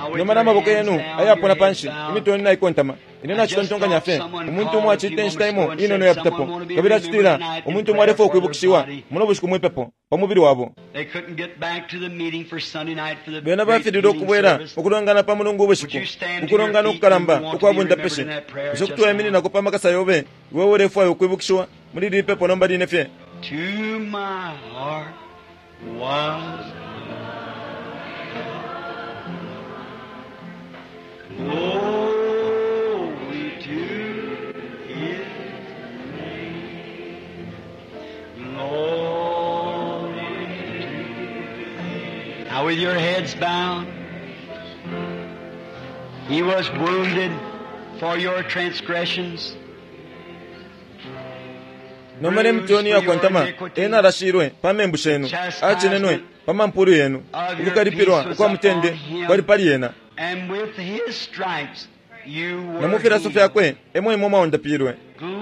[SPEAKER 1] nomala amaboko yenu ayapona panshi imitoni naikontama ine nachitontonganya nyafe omuntu umwe achite nshitaimo inono yapitapo kabiri achitira omuntu umwe arefa okwibukishiwa muno bushiku mwipepo pamubiri wabo bena bafirire okubwera okulongana pa mulungu obushiku okulongana okukalamba okwabunda peshe esokutwala emini nako pamakasa yobe iwe urefa okwibukishiwa muri lipepo nomba linefye
[SPEAKER 2] to my heart was glory to His name, glory to Him. Now with your heads bowed, He was wounded for your transgressions.
[SPEAKER 1] nomale mtoni yakwantama ena arashirwe pamembusha enu achenenwe pamampuru yenu ukukalipirwa kwa mutende kwali pali yena namufira sofe yakwe emwe imoma ondapirwe.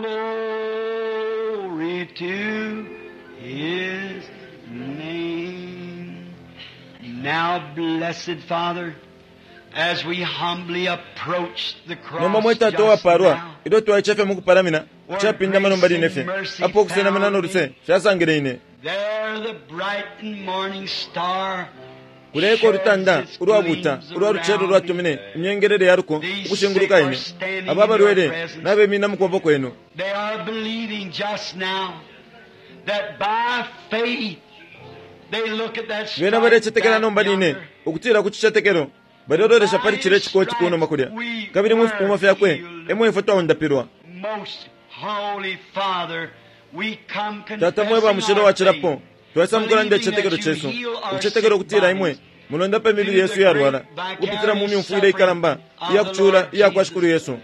[SPEAKER 2] Glory to His name. Now, blessed Father, as we humbly approach the cross
[SPEAKER 1] nomba mweta towa parwa ido towa chefe muku paramina chapinda manomba linefe apo kusena manano ruse shasangereine
[SPEAKER 2] there the bright and morning star
[SPEAKER 1] kuleko rutanda urwabuta urwaruchero rwatumine imyengerere yaruko ukushinguruka ine ababa rwere nabe mina mukombo kwenu.
[SPEAKER 2] They are believing just now that by faith they look at that
[SPEAKER 1] bena barechetekera nomba line ukutira kuchichetekero badodoresha pali chire chiko chikuno makulya kabiri mufu mumafe yakwe emwe ifoto ondapirwa.
[SPEAKER 2] Most holy Father, we come
[SPEAKER 1] tata mweba mushiro wachirapo twasa mukora nde chetekero chesu uchetekero kutira imwe mulonda pa mibiri Yesu yarwara kupitira mumi mfuire ikalamba iya kuchula iya kwashukuru Yesu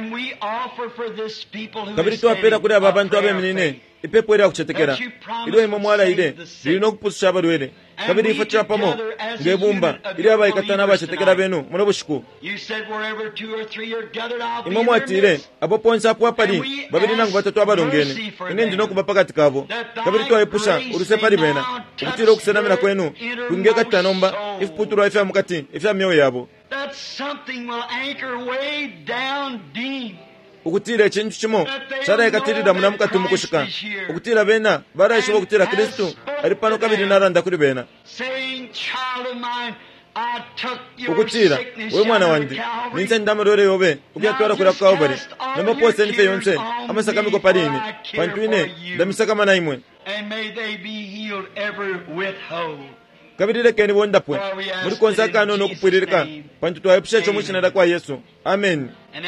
[SPEAKER 1] kabiri twapera kuri aba bantu abeminine ipepo ira kuchetekera ido imo mwala ide lino kupusha abarwere kabiri ifatira pamo ngebumba iri aba ikatana bachetekera benu muno bushiku imo mwatire abo ponsa apo apali babiri nangu batatu abarongene ine ndino kuba pakati kabo kabiri twayepusha uruse pali bena ukutira okusenamira kwenu kunge katanomba ifuputura ifya mukati ifya myoyo yabo ukutira ekintu kimo kyarayikatirira muna mukati mukushika ukutira bena barayishobola okutira Kristo ari pano kabiri naranda kuri bena ukutira we mwana wandi ninse ndamarore yobe ukyatwara kuri akawbari namba pose nife yonse amasaka miko parini pantwine ndamisaka mana imwe kabiri lekeni bondapwe muri konzaka no kupwiririka pantu twayepsha cyo mushinada kwa Yesu. Amen.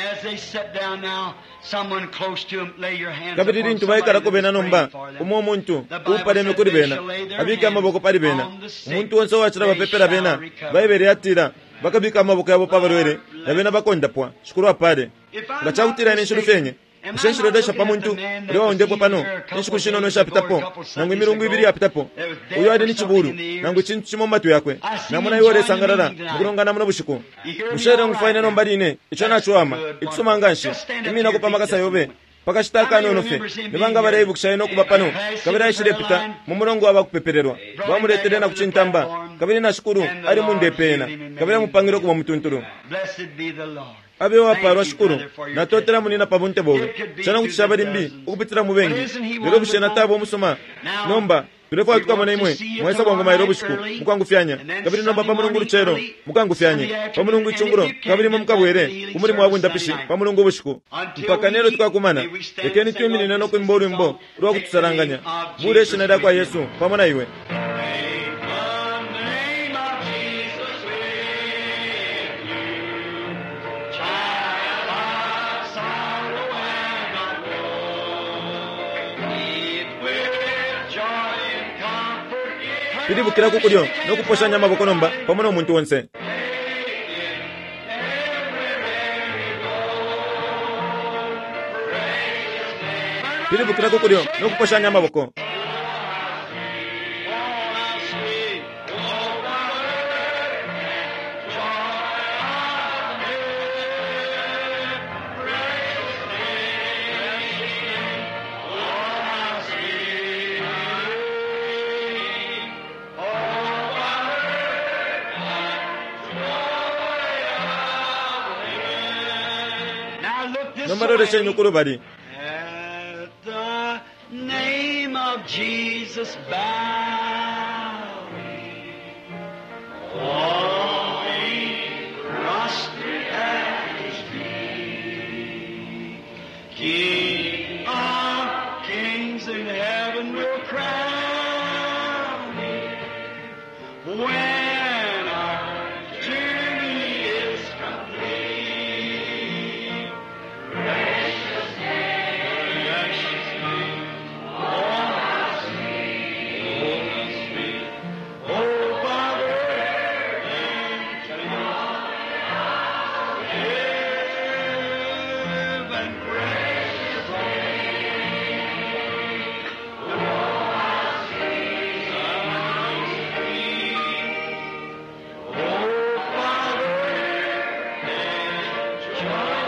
[SPEAKER 1] kabiri rintu bayikara ko bena nomba umo muntu upareme kuri bena abika amaboko pari bena umuntu wonse wachira bapepera bena bayibere atira bakabika amaboko yabo pabarwere na bena bakondapwa shukuru apare ngachakutira ine shuru fenye Mshenshiro desha pa muntu leo ndepo pano nshikushino no shapitapo nangu imirungu ibiri yapitapo uyo ade ni chiburu nangu chintu chimo matu yakwe namuna yore sangarara ngurongana muno bushiku mushere ngufaina no mbarine ichana chwama ikusoma nganshi imina kupamaka yobe pakashitaka no nofe nibanga barebu kushayino kubapano kabira ishirepita mu murongo abakupepererwa bamuretere na kuchintamba kabiri na shukuru ari mundepena kabira mupangiro kuba mutunturu. Abe waparwa shukuru na totera munina pabunte bowe chana kutishabari mbi ukupitira mubengi lero bushena tabo musoma nomba turefa tukabona imwe mwesa bwangu mayiro bushiku mukangu fyanya kabiri nomba pamulungu ruchero mukangu fyanye pamulungu ichunguro kabiri mu mukabwere umuri mwabunda pishi pamulungu bushiku mpaka nero tukakumana ekeni twimini neno kwimboru mbo rwa kutusaranganya mure shinada kwa Yesu pamona iwe. Piribukira kukulyo no kuposhanya amaboko nomba pamona omuntu wonse. Piribukira kukulyo no kuposhanya amaboko. nomalole shenyu kulubali.
[SPEAKER 2] At the name of Jesus bowing, falling prostrate at his feet, King of kings in heaven will crown him. When our journey is complete, precious name, precious name, oh how sweet, oh how sweet, oh Father, give and precious name, oh how sweet, how sweet, oh Father, and joy.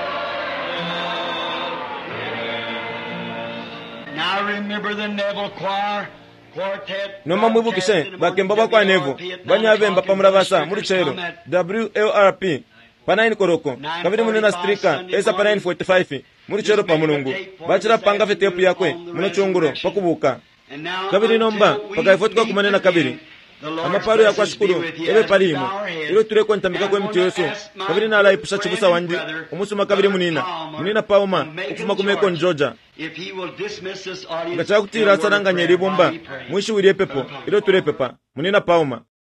[SPEAKER 2] Now remember the Neville Choir Quartet.
[SPEAKER 1] Noma mwibukishe bakemba bakwa nevo banyavemba pamurabasa muri chero W L R P panaini koroko kabiri munena strika esa panaini forty-five muri chero pa mulungu bachira panga vetepu yakwe muno chunguro pakubuka kabiri nomba pakaifotuka kumanena kabiri amaparo yakwa shukuru ebe palimo ilo tureko ntambika kwe mtu yesu kabiri na ala ipusha chibusa wandi umusuma kabiri munina munina pauma ukufuma kumeko njoja ngachaka kutira saranga nyeri bomba mwishi wirie pepo ilo ture pepa munina pauma